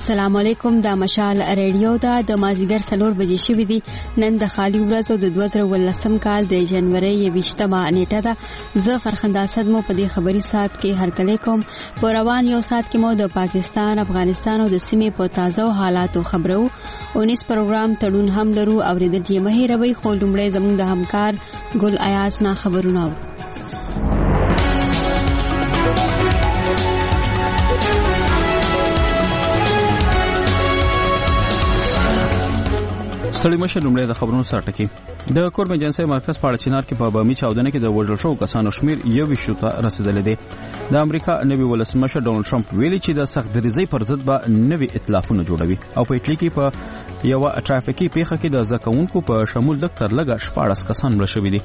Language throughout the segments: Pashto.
السلام علیکم. د مشال ریډیو دا د مازیګر 4 بجې شوې دي. نن د خالی ورځو د 2018 کال د جنوري 28مه نیټه ده. زه فرخنده اسد مو په دې خبري سات کې هرکلی کوم. په روان یو سات کې مو د پاکستان، افغانستان او د سیمې په تازه حالاتو خبرو. 19 پروګرام تړون هم لرو. اوریدل یې مهیروي خو لومړی زموږ د همکار ګل ایاز نه خبرونه. ستړي مشه لومړی د خبرونو سره ټکی. د کورم ایجنسي مرکز په اړه چینار کې په بامي چاودنه کې د وژل شو کسانو شمیر 21 ته رسیدلی دی. د امریکا نوي ولسمشر ډونالد ټرمپ ویلي چې د سخت دریزۍ پر ضد به نوي ائتلافونه جوړوي او په اټلی کې په یو ټرافیکي پیښه کې د ځکونکو په شمول د تر لږه 14 کسان مړه شوي دي.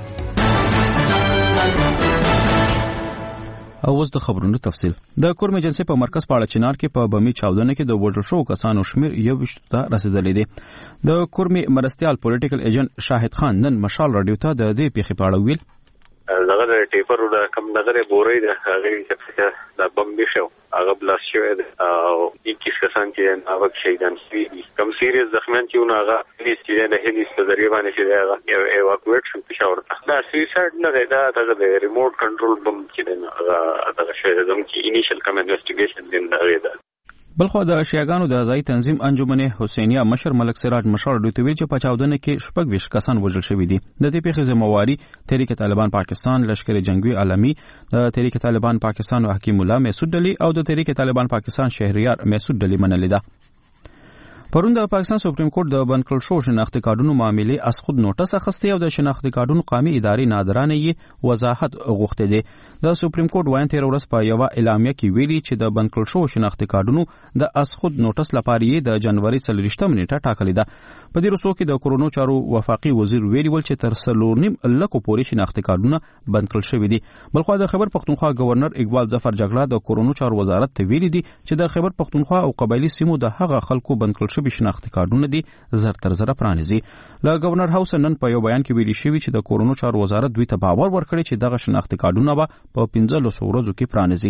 او اوس د خبرونو تفصیل. د کورم ایجنسي په مرکز په اړه چینار کې په بامي چاودنه کې د وژل شو کسانو شمیر 21 ته رسیدلی دی. د کورمي مرستيال پولیټیکل ایجنټ شاهد خان نن مشال رادیو ته د دې پیښې په اړه ویل. دغه ټیپر د کم نظر بورې د هغه چې د بمبي شو هغه بلاس شوی او 21 کسان چې هغه شهیدان شوي دي. کم سیریس زخمیان چې هغه هیڅ نه هیڅ په ذریعہ باندې چې هغه ایواکویټ شو پېښور ته. دا سویسایډ نه دی، دا د ریموټ کنټرول بم چې هغه دغه شوی زموږ چې انیشل کم انویسټیګیشن دی دا. بلخو د شیعاګانو د ځای تنظیم انجمن حسینیه مشر ملک سراج مشال دوی ته ویل چې په چاودنه کې 26 کسان وژل شوي دي. د دې پیښې ذمہواری تحریک طالبان پاکستان، لشکر جنگی عالمي، د تحریک طالبان پاکستان او حکیم الله مسعود علي او د تحریک طالبان پاکستان شهریار مسعود علي منلې ده. پرون د پاکستان سپریم کورټ د بنکل شو شناختی کارډونو معاملې از خود نوټس اخیستی او د شناختی کارډونو قومي ادارې نادرانه یې وضاحت غوښته دي. د سپریم کورټ وایي تیر ورځ په یو اعلامیه کې ویلي چې د بنکل شو شناختی کارډونو د از خود نوټس لپاره یې د جنوري 28 نیټه ټاکلې ده. په دې وروستو کې د کورونو چارو وفاقي وزیر ویلي ول چې تر 3.5 لکو پورې شناختی کارډونه بند کړل شوي دي. بلخو د خیبر پختونخوا گورنر اقبال ظفر جګړه د کورونو چارو وزارت ته ویلي دي چې د خیبر پختونخوا او قبایلی سیمو د هغه خلکو بند کړل شوي شناختی کارډونه دي زر تر زر پرانیزي. له گورنر هاوس نن په یو بیان کې ویلي شوی چې د کورونو چارو وزارت دوی ته باور ورکړي چې دغه شناختی کارډونه به په 15 ورځو کې پرانیزي.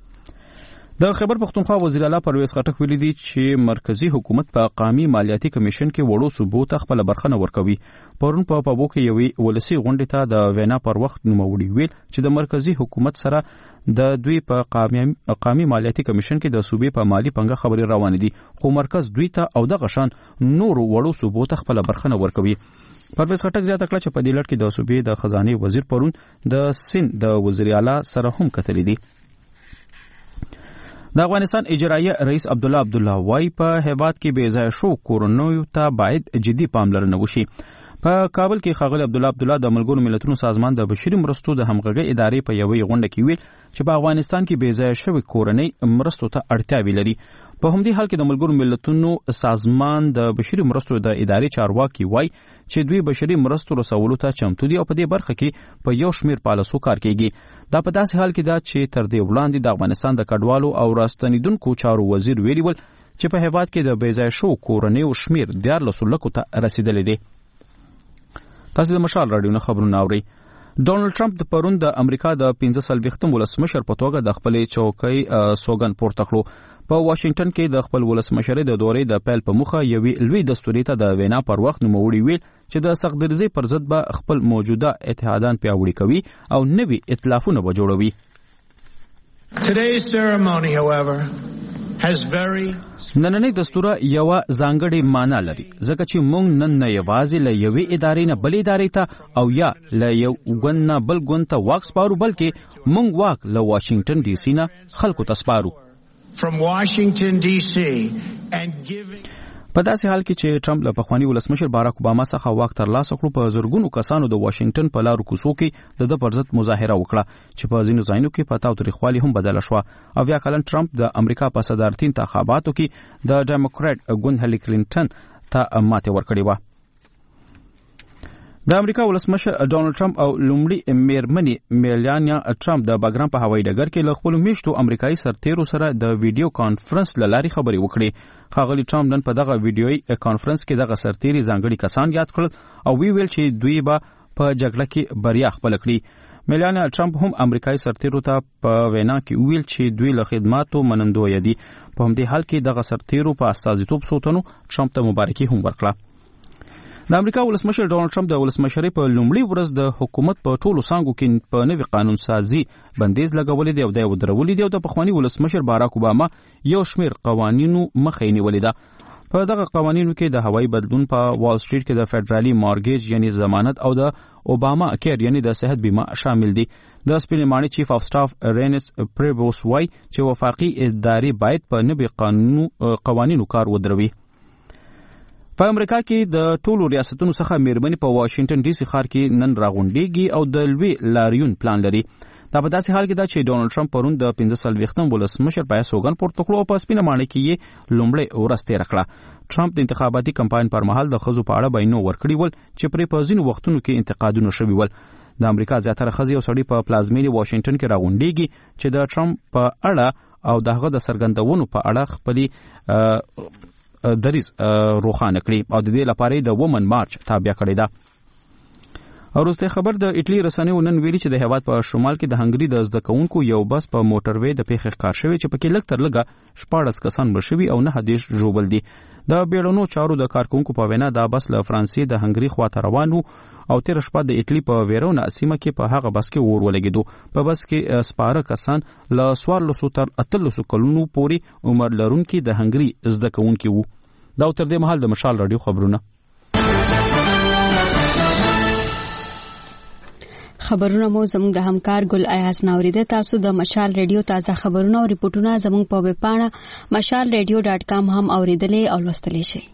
د خیبر پختونخوا وزیر اعلی پرویز خټک ویلي دي چې مرکزی حکومت په قومي مالیاتي کمیشن کې وړو صوبو ته خپل برخه نه ورکوي. پرون په پابو کې یوې ولسی غونډې ته د وینا پر وخت نوموړي ویل چې د مرکزی حکومت سره د دوی په قومي مالیاتي کمیشن کې د صوبې په مالی پنګه خبري روان دي، خو مرکز دوی ته او د غشان نور وړو صوبو ته خپل برخه نه ورکوي. پرویز خټک زیاته کړه چې په دې لړ کې د صوبې د خزانه وزیر پرون د سند د وزیر اعلی سره هم کتلې دي. د افغانستان اجرایه رئیس عبدالله عبدالله وايي په هیواد کې بې ځای شو کورونو ته باید جدي پاملرنه وشي. په کابل کې ښاغلی عبدالله عبدالله د ملګرو ملتونو سازمان د بشري مرستو د همغږۍ ادارې په یوې غونډه کې ویل چې په افغانستان کې بې ځای شوې کورنۍ مرستو ته اړتیاوې لري. په همدې حال کې د ملګرو ملتونو سازمان د بشري مرستو د ادارې چارواکي وایي چې دوی بشري مرستو رسولو ته چمتو دي او په دې برخه کې په یو شمیر پالیسو کار کوي. دا په داسې حال کې ده چې تر دې وړاندې د افغانستان د کډوالو او راستنیدونکو چارو وزیر ویلي ول چې په هیواد کې د بې ځای شو کورنیو شمیر 14 لکو ته رسیدلی دی. تاسو د مشال رادیو نه خبرونه اورئ. ډونالد ټرمپ د پرون د امریکا د 15 ولسمشر په توګه د خپل چوکۍ سوګند پورته کړو. په واشنگټن کې د خپل ولسمشرۍ د دورې د پیل په مخه یوې لوی دستوري ته د وینا پر وخت نوموړي ویل چې د سخت درزۍ پر ضد به خپل موجوده اتحادان پیاوړي کوي او نوي ائتلافونه به جوړوي. نننۍ دستوره یو ځانګړې معنا لري ځکه چې موږ نن نه یوازې له یوې ادارې نه بلې ادارې ته او یا له یو ګوند نه بل ګوند ته واک سپارو، بلکې موږ واک له واشنگټن ډي سي نه خلکو ته سپارو. په داسې حال کې چې ټرمپ له پخواني ولسمشر باراک اوباما څخه واک ترلاسه کړو، په زرګونو کسانو د واشنگټن په لارو کوڅو کې د پر ضد مظاهره وکړه چې په ځینو ځایونو کې په تاوتریخوالي هم بدله شوه. او بیا کلن ټرمپ د امریکا په صدارتي انتخاباتو کې د ډیموکرات ګوند هیلری کلینټن ته ماتې ورکړې وه. د امریکا ولسمشر ډونالد ټرمپ او لومړي میرمنې میلانیا ټرمپ د باګرام په هوایي ډګر کې له خپلو میشتو امریکایي سرتیرو سره د ویډیو کانفرنس له لارې خبرې وکړې. ښاغلي ټرمپ نن په دغه ویډیويي کانفرنس کې دغه سرتیري ځانګړي کسان یاد کړل او ویل چې دوی به په جګړه کې بریا خپل کړي. میلانیا ټرمپ هم امریکایي سرتیرو ته په وینا کې ویل چې دوی له خدماتو منندوی دي. په همدې حال کې دغه سرتیرو په استازیتوب سوتنو ټرمپ ته مبارکي هم ورکړه. د امریکا ولسمشر ډونالد ټرمپ د ولسمشرۍ په لومړي ورځ د حکومت په ټولو څانګو کې په نوي قانون سازي بندیز لګولې دی او د ودرولې دی او د پخوانی ولسمشر باراک اوباما یو شمېر قوانینو مخې نیولې ده. په دغه قوانینو کې د هوایي بدلون په وال سټریټ کې د فدرالي مارګیج یعنی ضمانت او د اوباما کیر یعنی د صحت بیمه شامل دي. د سپینماني چیف اف سټاف رینس پریبوس وای چې وفاقي ادارې باید په نوي قوانینو کار ودروي. په امریکا کې د ټولو ریاستونو څخه میرمنې په واشنگټن ډي سي ښار کې نن راغونډېږي او د لوی لاریون پلان لري. دا په داسې حال کې ده چې ډونالد ټرمپ پرون د 15 ولسمشر په سوګند پورته کړو او په سپینه ماڼۍ کې یې لومړی ورځ تېره کړه. ټرمپ د انتخاباتي کمپاین پر مهال د ښځو په اړه بیانونه ورکړي ول چې پرې په ځینو وختونو کې انتقادونه شوي ول. د امریکا زیاتره ښځې او سړي په پلازمینې واشنگټن کې راغونډېږي چې د ټرمپ په اړه او دغه د څرګندونو په اړه خپلې دریز روښانه کړي او د دې لپاره د وومن مارچ تابع کړی ده. وروسته خبر د ایټلی رسنیو نن ویلي چې د هیواد په شمال کې د هنګري د زده کوونکو یو بس په موټروي د پیښې ښکار شوی چې پکې لږ تر لږه 14 کسان مړ شوي او 9 ژوبل دي. د بیړنو چارو د کارکونکو په وینا دا بس له فرانسې د هنګري خواته روان و او تیر شپه د ایټلی په ویرونا سیمه کې په هغه بس کې اور ولګېدو. په بس کې سپاره کسان له 14 تر 18 کلونو پورې عمر لرونکي د هنګري زده کوونکي وو. دا تر دې مهال د مشال رادیو خبرونه مو زموږ د همکار ګل ایاز ناوریده. تاسو د مشال رادیو تازه خبرونه او ریپورتونه زموږ په ویب پاڼه mashalradio.com هم اوریدلې او لوستلی شئ.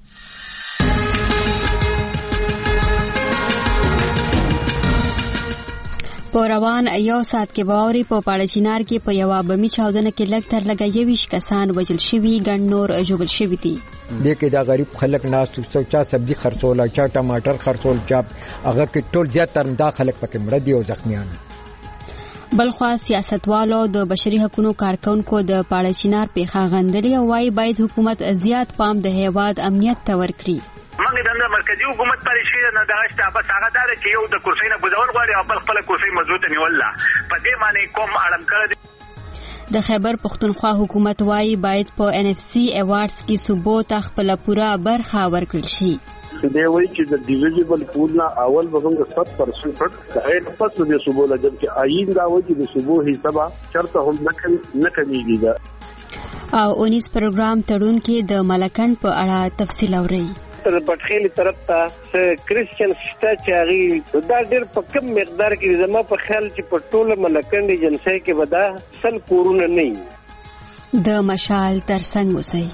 په روان یو ساعت کې باوري په پاړچینار کې په یو بمي چاودنه کې لږ تر لږه 21 کسان وژل شوي ګڼ نور ژوبل شوي دي. دې کې دا غریب خلک ناس څو چا سبزي خرڅول چا ټماټر خرڅول چا هغه کې ټول زیاتره دا خلک پکې مړه دي او زخمیان. بلخوا سیاستوالو د بشري حقوقو کارکونکو د پاړچینار پیښه غندلې او وايي باید حکومت زیات پام د هیواد امنیت ته ورکړي. موږ د مرکزی حکومت پالیسي نه دغه شته بس هغه دا چې یو د کرسۍ نه بوزول غواړي او بل خپل کرسۍ مضبوطه نیول په دې معنی کوم اړم کړی. د خیبر پختونخوا حکومت وايي باید په NFC ایوارډز کې صوبو ته خپل پوره برخه ورکړل شي. دی وایي چې د ډیویژبل پول نه اول به موږ 100% د غیر پس د صوبو لږ چې آئین دا وایي چې د صوبو حسابه چرته هم نه کمیږي. او 19 پروګرام تړون کې د ملکن په اړه تفصیل اوري. تر پټخېلي طرف ته کریسچن شته چې هغه دا ډېر په کم مقدار کې زما په خیال چې په ټوله ملکن ایجنسۍ کې به دا 100 کورونه نه وي. د مشال ترڅنګ اوسئ.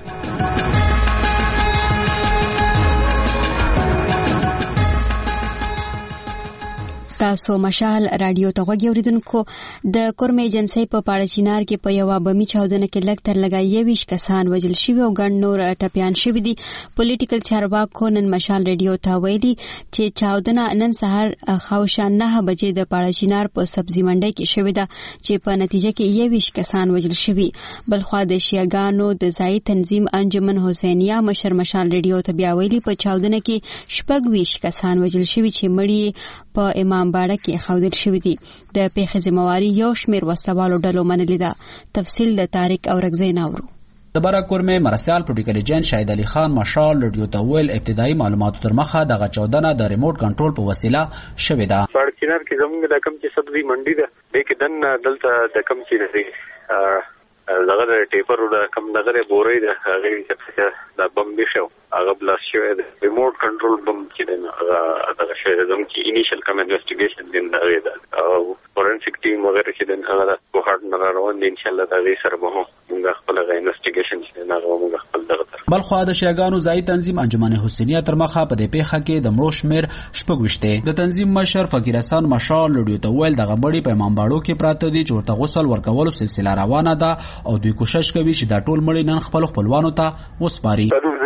تاسو مشال رادیو ته غوږی اوریدونکو. د کورم ایجنسۍ په پاړچینار کې په یو بمي چاودنه کې لږ تر لږه 21 کسان وژل شوي او ګڼ نور ټپیان شوي دي. پولیټیکل چارواکو نن مشال رادیو ته ویلي چې چاودنه نن سهار خاوشا 9 بجې د پاړچینار په سبزي منډي کې شوې ده چې په نتیجه کې 21 کسان وژل شوي. بلخوا د شیعاګانو د ځای تنظیم انجمن حسینیه مشر مشال رادیو ته بیا ویلي په چاودنه کې 26 کسان وژل شوي چې مړي په امام باړه کې خاودل شوی دي. د پیښې ذمہواری یو شمېر وسوالو ډلو منلې ده. تفصیل د طارق اورغزی ناورو. د براکورمه مرستيال پروتیکل ایجنټ شاهد علي خان مشال رادیو ته ویل ابتدایي معلوماتو تر مخه دغه چاودنه د ریموټ کنټرول په وسیله شوې ده. پاړچینار کې زموږ د کم چې سبزي منډي ده د کې دن دلته د کم چې دغه د ټیپر د کم دغه بورې د هغه چې د بم بشو هغه بلاس شوی د ریموټ کنټرول بم چې دغه شوی زموږ چې انیشل کم انویسټیګیشن دین دغه ده او فورنسیک ټیم وغیرہ چې دغه هغه په هارد نه روان دي ان شاء الله دغه سره به موږ خپل انویسټیګیشن چې نه موږ خپل دغه بلخوا د شیعاګانو ځای تنظیم انجمن حسینیه تر مخه په دې پیښه کې د مړو شمیر 26 د تنظیم مشر فقیر حسن مشال رادیو ته ویل دغه مړي په امام باړو کې پراته دي چې ورته غسل ورکولو سلسله روانه ده او دوی کوشش کوي چې دا ټول مړي نن خپل خپلوانو ته وسپاري.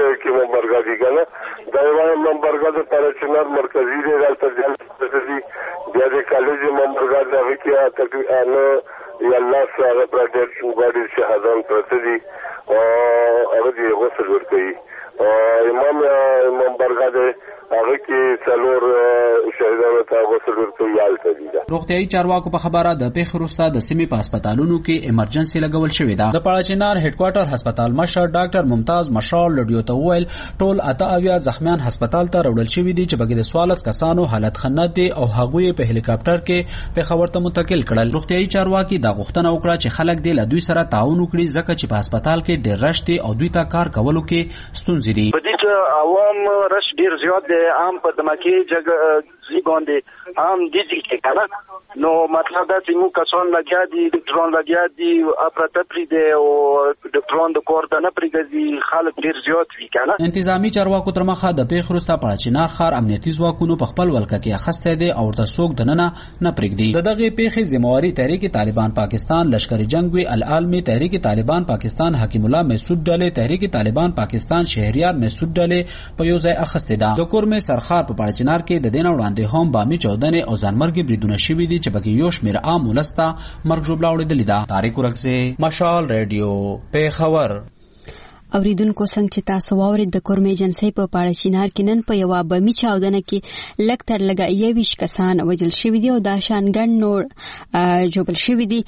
نمبرګه د پاړچینار مرکزی دی دلته ځل بیا د کالج نمبرګه د وکیا تقریبا یا الله سره پروټیکشن باډي شهادت پرته دي او هغه د غسل ورکوي امام برګه ده هغه کې څلور شهیدانو ته غسل ورکول کېږي. روغتیايي چارواکو په خبره د پیښې وروسته د سیمې په هسپتالونو کې ایمرجنسي لګول شوې ده. د پاړچینار هډ کوارټر هسپتال مشر ډاکټر ممتاز مشال لډیو ته وویل ټول 88 زخمیان هسپتال ته راوړل شوي دي چې بګې د 14 کسانو حالت ښه دي او هغوی په هلیکاپټر کې پېښور ته منتقل کړل. روغتیايي چارواکي دا غوښتنه وکړه چې خلک دې له دوی سره تعاون وکړي ځکه چې په هسپتال کې ډېر رش دي او دوی ته کار کولو کې ستونزې دي. په دې چې عوام رش ډېر زیات دی عام په دماکي ځای باندې عام دي چې کنه نو مطلب دا چې موږ کسان لګیا دي ډاکټران لګیا دي اپراتپری دي او ډاکټران د کور ته نه پرېږدي خلک ډېر زیات وي کنه. انتظامی چارواکو تر مخه د پیښې وروسته پاړچینار ښار امنیتي ځواکونو په خپل ولکه کې اخیستی دی او ورته څوک دننه نه پرېږدي. د دغې پیښې ذمهواري تحریک طالبان پاکستان لشکري جنګ العالمي تحریک طالبان پاکستان حکیم الله محسود ډلې تحریک طالبان پاکستان شهریار محسود ډلې په یو ځای اخیستې ده. د کورمې سرخار په پاړچینار کې د دې نه وړاندې هم بامي چاودنې او ځانمرګي بریدونه شوي دي چې پکې یو شمېر عام ولس ته مرګ ژوبله اورېدلې ده. طارق ورکزی مشال ریډیو پېښور. اوریدونکو څنګه چې تاسو واورید د کورمې ایجنسۍ په پاړچینار کې نن په یوه بمي چاودنه کې لږ تر لږه 21 کسان وژل شوي دي او دا شان ګڼ نور ژوبل شوي دي.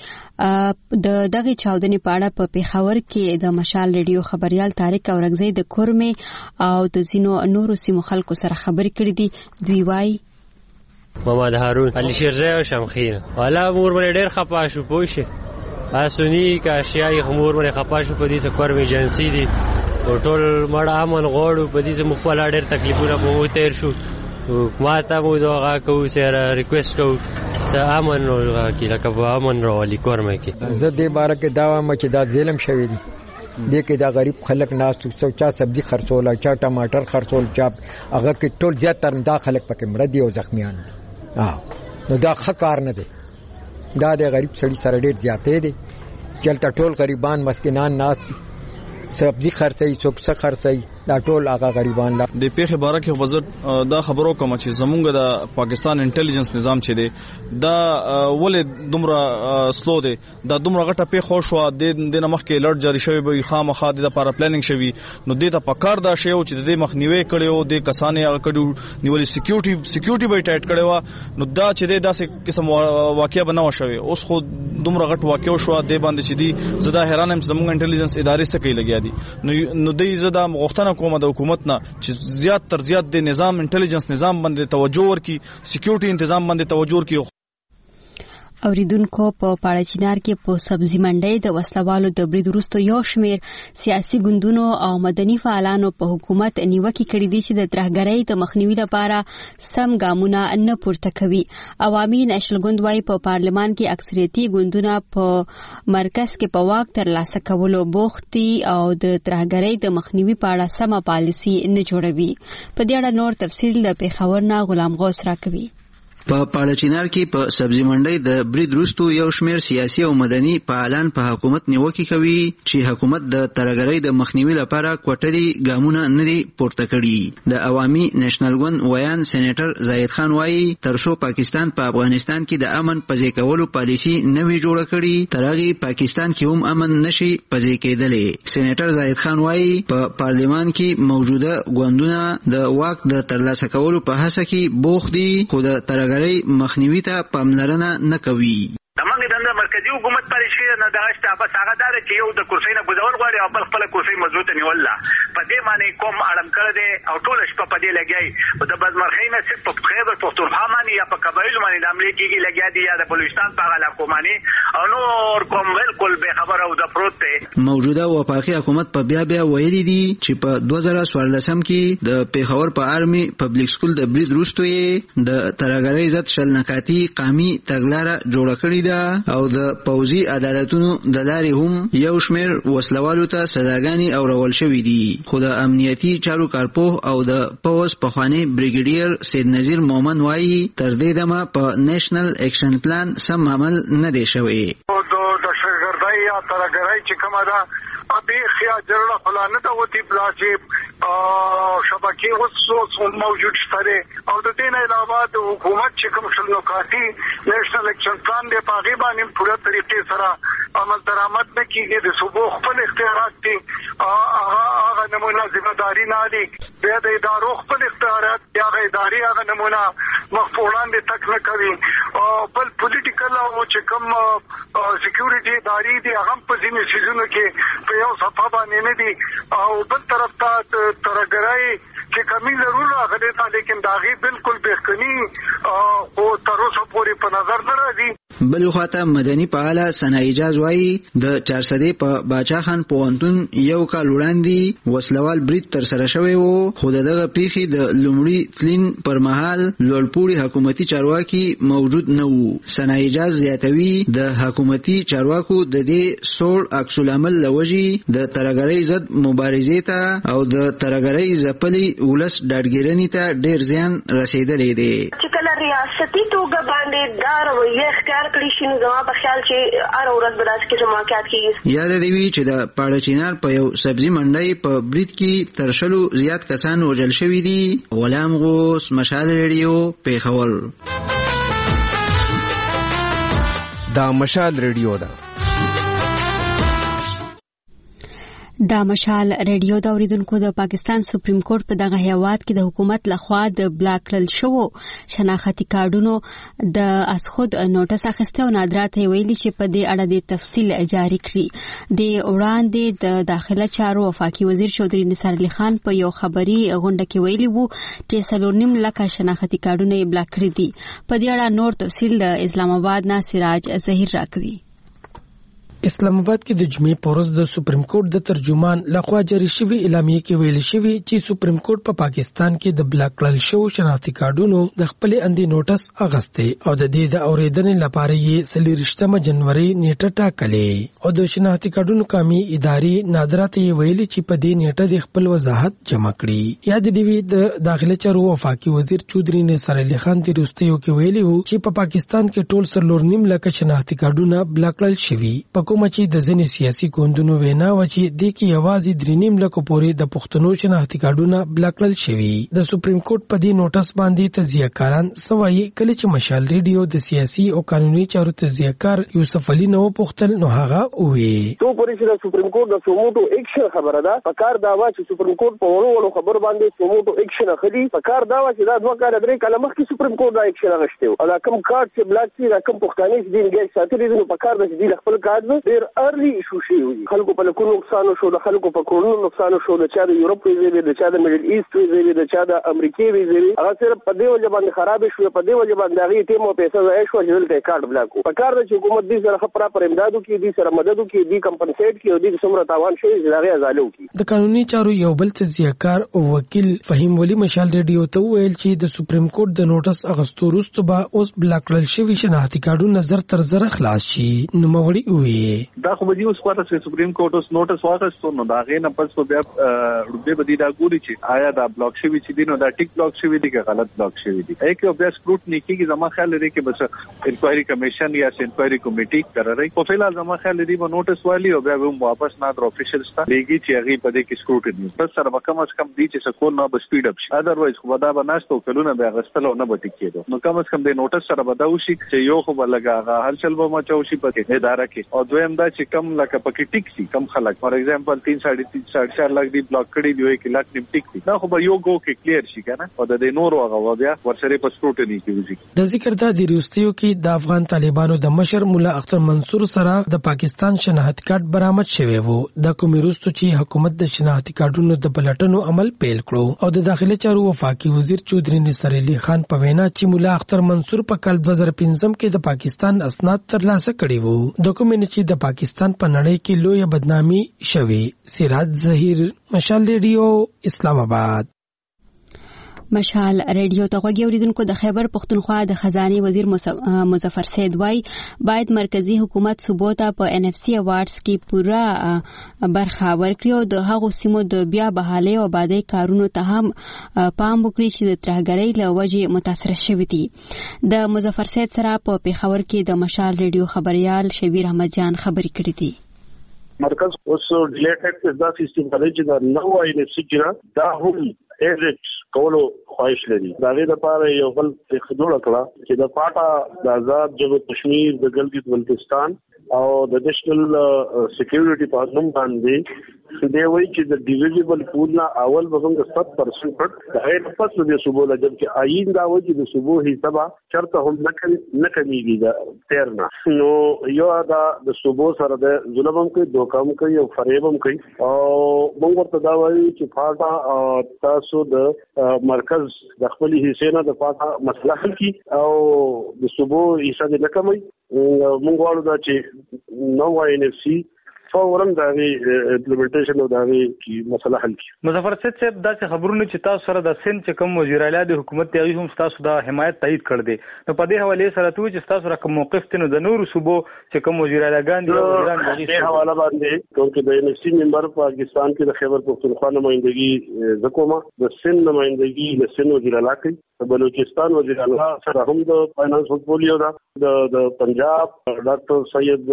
د دغې چاودنې په اړه په پېښور کې د مشال ریډیو خبریال طارق اورکزی د کورمې او د ځینو نورو سیمو خلکو سره خبرې کړې دي. دوی وایي محمد هارون علي شیرزی او شمخیر والا مور باندې ډېر خپه شو پوه اسونی کا اشیاء خمور باندې خپه شو په دې څه کورمې ایجنسي دي او ټول مړ امن غوړو په دې څه مخول ډېر تکلیفونه په مو تیر شو ما ته مو دغه کوو سره ریکوست کوو چې امن کې لکه په امن راولي کورمې کې. زه دې باره کې دا وایم چې دا ظلم شوی دی دې کې دا غریب خلک ناس څو چا سبزی خرڅول چا ټماټر خرڅول چا هغه کې ټول زیات تر دا خلک پکې مړه دي او زخمیان دي. نو دا ښه کار نه دی. دا د غریب سړي سره ډېر زیاتې دی. چلته ټول غریبان مسکینان ناس سبزی خرڅوي څوک څه خرڅوي دا ټول هغه غریبان لا. د پیښې باره کې وزارت دا خبرو کوم چې زمونږ د پاکستان انټيليجنس نظام چې دی دا ولې دومره سلو دی دا دومره غټه پیښه شو د نمخ کې الرټ جاری شوی به خامخا د لپاره پلانینګ شوی نو د ته پکار دا شی او چې د مخنیوي کړي د کسانې هغه کډو نیولې سکیورټي به ټایټ کړي و نو دا چې داسې قسم واقعیا بناو شوی اوس خو دومره غټ واقعیا شو د باندې چې دی زدا حیران هم زمونږ انټيليجنس ادارې څخه کوي لګیا دي نو د زدا غوښتنه کومه د حکومت نه چې زیات تر زیات د نظام انټيليجنس نظام باندې توجه ورکړي سکیورټي تنظیم باندې توجه ورکړي. اوریدونکو په پاړچینار کې په سبزی منډۍ د وسلوالو د برید وروسته یو شمېر سیاسي ګوندونو او مدني فعالانو په حکومت نیوکې کړې دي چې د ترهګرۍ د مخنیوي لپاره سم ګامونه نه پورته کوي. عوامي نېشنل ګوند وايي په پارلمان کې اکثریتي ګوندونه په مرکز کې په واک ترلاسه کولو بوخت دي او د ترهګرۍ د مخنیوي په اړه سمه پالیسي نه جوړوي. په دې اړه نور تفصیل د پېښور نه غلام غوث راکوي. په پاړچینار کې په سبزی منډۍ د برید وروسته یو شمېر سیاسي او مدني فعالان په حکومت نیوکې کوي چې حکومت د ترهګرۍ د مخنیوي لپاره کوټري ګامونه نه دي پورته کړي. د عوامي نېشنل ګوند ویان سېنیټر زاهد خان وایي ترڅو پاکستان په افغانستان کې د امن پځې کولو پالیسي نه وي جوړه کړي تر هغې پاکستان کې هم امن نشي پځې کېدلی. سېنیټر زاهد خان وایي په پارلمان کې موجوده ګوندونه د واک د ترلاسه کولو په هڅه کې بوخت دي خو د ترهګرۍ مخنیوي ته پاملرنه نه کوي. دماغ د مرکزی حکومت پالیسي نه دغه بس هغه دا چې یو د کرسۍ نه ګذول غواړي او بل خپل کرسۍ مضبوطه نیول په دې معنی کوم اړم کړی دی او ټول شپه په دې لګي او د بدمرغۍ نه صرف په خیبر پختونخوا باندې یا په قبایل باندې د حملې کېږي لګیا دي یا د بلوچستان په علاقو باندې او نور کوم بالکل به خبر او د پروت دی. موجوده وفاقي حکومت په بیا ویلي دي چې په 2014 کې د پېښور په آرمي پبلک سکول د برید وروسته یې د ترهګرۍ ضد شلنکاتي قامي تګلاره جوړه کړې ده او د پوځي عدالتونو د لارې هم یو شمېر وسلوالو ته سزاګانې اورول شوې دي خو د امنیتي چارو کارپوه او د پوځ پخوانی بریګیډیر سید نذیر مومن وایي تر دې دمه په نېشنل اکشن پلان سم عمل نه دی شوی. د شګردای یا ترهګرۍ چې کومه ده ابي خیا جوړه فلانه ته وتی پلاسي پکې اوس موجود شته او د دې نه علاوه د حکومت چې کوم شل نکاتی نېشنل اکشن پلان دی په هغه باندې پوره طریقې سره عمل درآمد نه کیږي د صوبو خپل اختیارات دي هغه نمونه ځمېداري نه دي بیا د ادارو خپل اختیارات دي هغه ادارې هغه نمونه مخفوړان دي تک نه کوي او بل پولیټیکل او چې کوم سکیورټي ادارې دي هغه په ځینې سیزونو کې په یو صفه باندې نه دي او بل طرف ته ترګرای چې کمی ضرور راغلی تا لیکن داغي بالکل بهکني او تر اوسه پورې په نظر نه راځي. بل خواته مدني فعال ثنا اجاز وايي د 400 په باچا خان پوهنتون یو کال وړاندې وسلوال برید تر سره شوی وو خو دغه پیخي د لومړي تلین پر مهال لوړپوړي حکومتي چارواکي موجود نه وو. ثنا اجاز زیاتوي د حکومتي چارواکو د دې سوړ عکس العمل لوجي د ترګرۍ ضد مبارزې ته او د ترګرۍ ځپلي ولس ډاډګیرنې ته ډیر زیان رسیدلې دی. چې کله ریاستي توګه باندې دا رویه اختیار کړی شي نو زما په خیال چې هر ورځ به داسې کې جماعت کېږي. یاد دی وی چې د پاړه چینار په یو سبزي منډۍ په برید کې تر شلو زیات کسان وژل شوي دي. غلام غوث، مشال ریډیو، پیښور. دا مشال ریډیو ده. دا مشال ریډیو د اوریدونکو د پاکستان سپریم کورټ په دغه هیواد کې د حکومت لخوا د بلاک کړل شوو شناختي کارډونو د اسخود نوټس اخیسته او نادرات ویلي چې په دې اړه د تفصیل جاری کړي. د وړاندې د داخله چارو وفاقي وزیر چودري نثار علي خان په یو خبري غونډه کې ویلي وو چې 4.5 لک شناختي کارډونه یې بلاک کړي دي. په دې اړه نور تفصیل د اسلام آباد نه سراج ظهیر راکوي. اسلام آباد کې د جمعې په ورځ د سپریم کورټ د ترجمان لخوا جاری شوی اعلامیه کې ویل شوی چې سپریم کورټ په پاکستان کې د بلاک کړل شوو شناختي کارډونو د خپل اندي نوټس اغسته او د دې د اوریدنې لپاره یې 23 جنوري نیټه ټاکلې او د شناختي کارډونو قومي ادارې نادرات یې ویلي چې په دې نیټه د خپل وضاحت جمع کړي. یاد دی وی د داخله چارو وفاقي وزیر چودري نثار علي خان د روستیو کې ویلي وو چې په پاکستان کې ټول 4.5 لک شناختي کارډونه بلاک کړل شوي. کومه چې د ځینې سیاسي ګوندونو وینا و چې د کې یوازې 3.5 لک پورې د پښتنو شناختي کارډونه بلاک کړل شوي. د سپریم کورټ په دې نوټس باندې تزیه‌کاران سوای کله چې مشال ریډیو د سیاسي او قانوني چارو تزیه‌کار یوسف علي نو پختل نو هغه وی تو پولیس د سپریم کورټ د سوموټو اکشن خبره ده. په کار دا و چې سپریم کورټ په ورو خبر باندې سوموټو اکشن اخلي. په کار دا و چې دا 2 کال درې کال مخکې سپریم کورټ دا اکشن اغشته او دا کوم کارت چې بلاک شي دا کوم پښتانه چې دین ګټ ساتري نو په کار د دې خپل کارت ډیر ارلی ایشو شي خلکو په لکونو نقصان شو د خلکو په کورونو نقصان شو د چا د یورپ ویزه د چا د میډل ایست ویزه د چا د امریکای ویزه هغه صرف په دې وجه باندې خراب شو په دې وجه باندې هغه ټیم او پیسې ځای شو چې دلته کارت بلاکو. په کار د حکومت دې سره خبره پر امدادو کې دې سره مددو کې دې کمپنسیټ کې او دې څومره تاوان شي چې هغه ازالو کې. د قانوني چارو یو بل تزیه‌کار او وکیل فهیم ولی مشال ریډیو ته ویل چې د سپریم کورټ د نوټس اغستو وروسته به اوس بلاک کړل شوی شناختي کارډونه نظر تر زر خلاص شي. نو موري وی دا خو به اوس پاتې سپریم کورټ اوس نوټس واغستو نو دا غي نه پس په بیا ربه بدی دا ګوري چې آیا دا بلاک شوی چې دینو دا ټیک بلاک شوی دی که غلط بلاک شوی دی. ایکو بیا سکروټنی کیږي زما خیال لري کې بس انکوایری کمیشن یا انکوایری کمیټي قرارای په فعال زما خیال لري به نوټس والی او بیا هم واپس نه در افیشل ستا لګي چې هغه په دې کې سکروټنی بس سره کم از کم دی چې سکول نه بس سپیډ اپ شي. اذروایز خو دا به ناشته کلونه بیا غستلو نه بټی کېدو نو کم از کم د نوټس سره بداو شي چې یو خو بلګا هر چل به مچو شي په اداره کې او دویم دا چې کم لکه پکې ټیک سي کم خلک فار ایگزامپل 3.5 لک دی بلاک کړي دی یو کې لک نیم ټیک دی دا خو به یو گو کې کلیر شي کنه او د نور هغه بیا ورسره په سکروټنی کېږي. د ذکر د ریوستیو کې د افغان طالبانو د مشر مولا اختر منصور سره د پاکستان شناخت کارت برآمد شوی وو. د کومیروستو چې حکومت د شناخت کارتونو د پلټنو عمل پیل کړو او د داخله چارو وفاقي وزیر چودري نثار علي خان په وینا چې مولا اختر منصور په کال 2015 کې د پاکستان اسناد ترلاسه کړي وو. د کومې چې د پاکستان په نړۍ کې لوی بدنامي شوی. سراج ظهیر، مشال ریډیو، اسلام آباد. مشال ریډیو ته غوږی اوریدونکو د خیبر پختونخوا د خزانه وزیر مظفر سید وای باید مرکزی حکومت صوبو ته په ان اف سی اوارډز کې پورا برخه ورکړي او د هغو سیمو د بیا بحالي او آبادی کارونو ته هم پام وکړي چې د ترهګرۍ له وجې متاثر شوي دي. د مظفر سید سره په پیښور کې د مشال ریډیو خبريال شبیر احمد جان خبري کړې دي. مرکز اوس ډیلیټډ دا سیستم کوي چې دا نو ان اف سی دا هم ایجنټ کولو خواهش لري. دا غي د پاره یو بل خدوړه کړه چې د پاټا د آزاد جنوب کشمیر د ګلګت بلتستان او د نېشنل سکیورټي په نوم باندې دی وایي چې د ډیویژبل پول نه اول به موږ 7% پټ د غیر پس د صوبو لږ چې آئین دا وایي چې د صوبو حسابه چرته هم نه کمیږي دا تیرنا. نو یو دا د صوبو سره د ظلم هم کوي، دوکه هم کوي او فریب هم کوي. او موږ ورته دا وایي چې پاټا تاسو د مرکز د خپل حصے نه د پاټا مسله حل کی او د صوبو حصہ نه کموي. موږ غواړو دا چې نو INFC فورن دا امپلیمنټیشن او دا کی مسله حل کی. مظفر سید صاحب دا خبرونه چې تاسو سره د سند چې کوم وزیر اعلی د حکومت ته هم تاسو دا حمایت تایید کړ دي، نو په دې حواله سره ته چې تاسو را کوم موقف تنو د نور صوبو چې کوم وزیر اعلیګان دي ایران د حواله باندې چې د NFC ممبر پاکستان کې د خیبر پختونخوا نمائندګي زکوما د سند نمائندګي د سند وزیر اعلی کوي، د بلوچستان وزیر اعلی سره هم د فاینانس پورټفولیو دا د پنجاب ډاکټر سید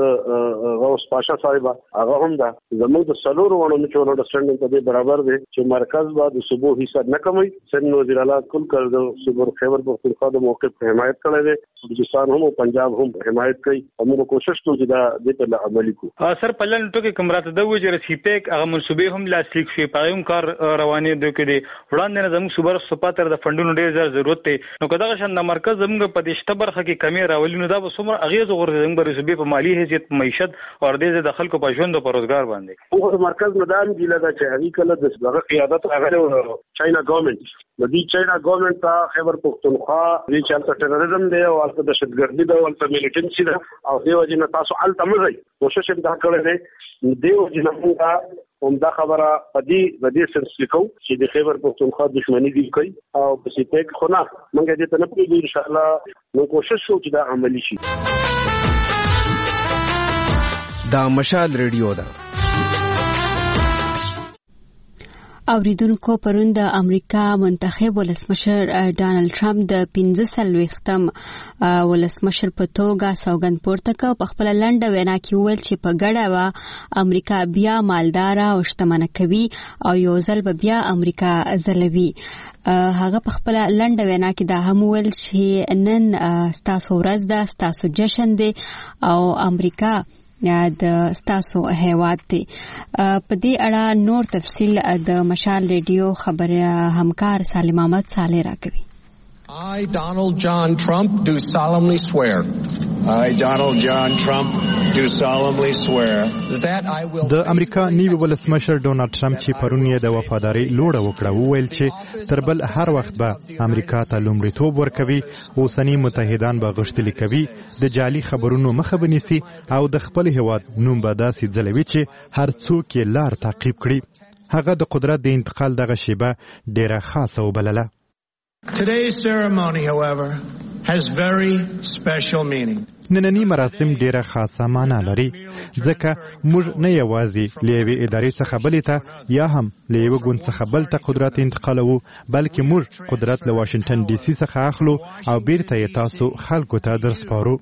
غوث پاشا صاحب هغه هم دا زموږ د سلور ونو میچوال انډرسټانډینګ په دې برابر دی چې مرکز با د صوبو حصہ نه کموي. سند وزیر اعلی کل کړ د صوبو خیبر پختونخوا د موقف په حمایت کړی دی، بلوچستان هم او پنجاب هم حمایت کوي. موږ کوشش کوو چې دا د په عملي کو. سر پلن ټکو کمراته د وجه رسیپیک هغه منسوبې هم لاسلیک شي پایم کار روانې دوی کې دي وړاندې نه زموږ صوبر سپاتر د فندونو ډیر زیات ضرورت دی. نو کدا شان د مرکز زموږ په دې شته برخه کې کمی راولي نو دا به څومره اغیز غوړي زموږ رسوبې په مالی حیثیت معیشت او د خلکو په ژوند او روزګار باندې. او مرکز مدام ګیله دا چې هغه کله د دغه قیادت راغله چاینا ګورنمنت د دې چاینا ګورنمنت ته خیبر پختونخوا د چالت ټیرریزم دی او د دهشتګردي دی او د میلیټنسي دی او د وجنه تاسو ال تمزي کوشش دا کړی دی د وجنه موږ هم دا خبره په دې سنس لیکو چې د خیبر پختونخوا دښمنی دی کوي او په سیپیک خو نه موږ دې ته نه پوهیږو. ان شاء الله نو کوشش وکړو چې دا عملی شي. دا مشال ریډیو ده. اوریدونکو پرون د امریکا منتخب ولسمشر ډانلډ ټرمپ د 15 ولسمشر په توګه سوګند پورته کړ. په خپل لنډه وینا کې وویل چې په ګډه به امریکا بیا مالدار او شتمنه کوي او یو ځل به بیا امریکا ځلوي. هغه په خپل لنډه وینا کې دا هم وویل چې نن ستاسو ورځ ده، ستاسو جشن دی او امریکا د ستاسو هیواد دی. په دې اړه نور تفصیل د مشال ریډیو خبره همکار سالم احمد صالح راکوي. I, Donald John Trump, do solemnly swear. I, Donald John Trump, do solemnly swear that I will. د امریکا نیو ولسمشر ډونالډ ټرمپ چې پرون یې د وفاداری لوړه وکړه وویل چې تر بل هر وخت به امریکا ته لومړیتوب ورکوي، اوسنی متحدان به غښتلي کوي، د جعلي خبرونو مخه به نیسي او د خپل هیواد نوم به داسې ځلوي چې هر څوک یې لار تعقیب کړي. هغه د قدرت د انتقال دغه شیبه ډیره خاصه وبلله. Today's ceremony, however, has very special meaning. نننی مراسم ډیره خاصه معنا لري ځکه موږ نه یوازې له یوې ادارې څخه بلې ته یا هم له یوه ګوند څخه بل ته قدرت انتقالوو، بلکې موږ قدرت له واشنګټن ډي سي څخه اخلو او بیرته یې تاسو خلکو ته درسپارو.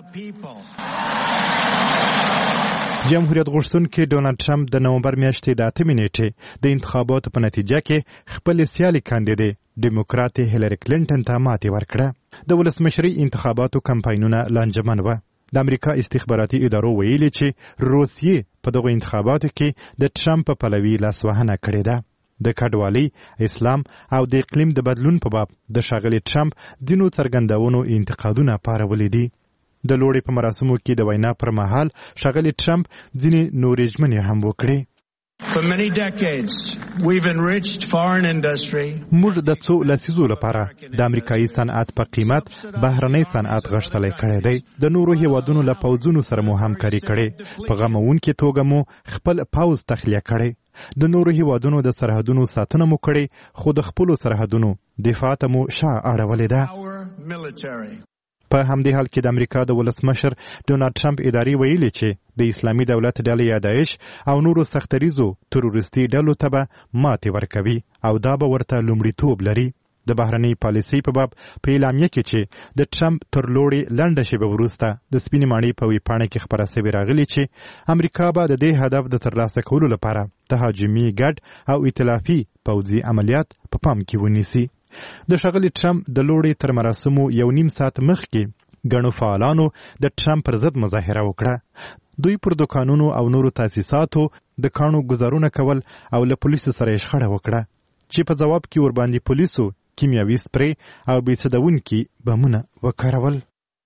جمهوریت غوښتونکي ډونالډ ټرمپ د نومبر میاشتې د 8 نیټې د انتخاباتو په نتیجه کې خپل سیالي کاندیدې ډیموکرات هیلری کلینټن ته ماتې ورکړه. د ولسمشري انتخاباتو کمپاینونه لانجمن وه. د امریکا استخباراتي ادارو ویلي چې روسیې په دغو انتخاباتو کې د ټرمپ په پلوي لاسوهنه کړې ده. د کډوالۍ، اسلام او د اقلیم د بدلون په باب د ښاغلي ټرمپ ځینو څرګندونو انتقادونه پارولي دي. د لوړې په مراسمو کې د وینا پر مهال ښاغلي ټرمپ ځینې نورې ژمنې هم وکړې. For many decades, we've enriched foreign industry. موږ د څو لسیزو لپاره د امریکایي صنعت په قیمت بهرنی صنعت غښتلی کړی دی. د نورو هیوادونو له پوځونو سره مو همکاري کړې. په غموونکې توګه مو خپل پوځ تخلیه کړی. د نورو هیوادونو د سرحدونو ساتنه مو کړې، خو د خپلو سرحدونو دفاع ته مو شا اړولې ده. په همدې حال کې د امریکا د ولسمشر ډونالډ ټرمپ ادارې ویلي چې د اسلامي دولت ډلې یا داعش او نورو سختریزو تروریستي ډلو ته به ماتې ورکوي او دا به ورته لومړیتوب لري. د بهرنۍ پالیسۍ په باب په اعلامیه کې چې د ټرمپ تر لوړې لنډه شیبه وروسته د سپینې ماڼۍ په ویبپاڼه کې خپره سوې راغلي چې امریکا به د دې هدف د ترلاسه کولو لپاره تهاجمي ګډ او ائتلافي پوځي عملیات په پام کې ونیسي. د ښاغلي ټرمپ د لوړې تر مراسمو 1.5 ساعت مخکې ګڼو فعالانو د ټرمپ پر ضد مظاهره وکړه. دوی پر دوکانونو او نورو تاسیساتو د کاڼو گزارونه کول او له پولیسو سره یې شخړه وکړه چې په ځواب کې ورباندې پولیسو کیمیاوي سپری او بېسدونکي بمونه وکارول.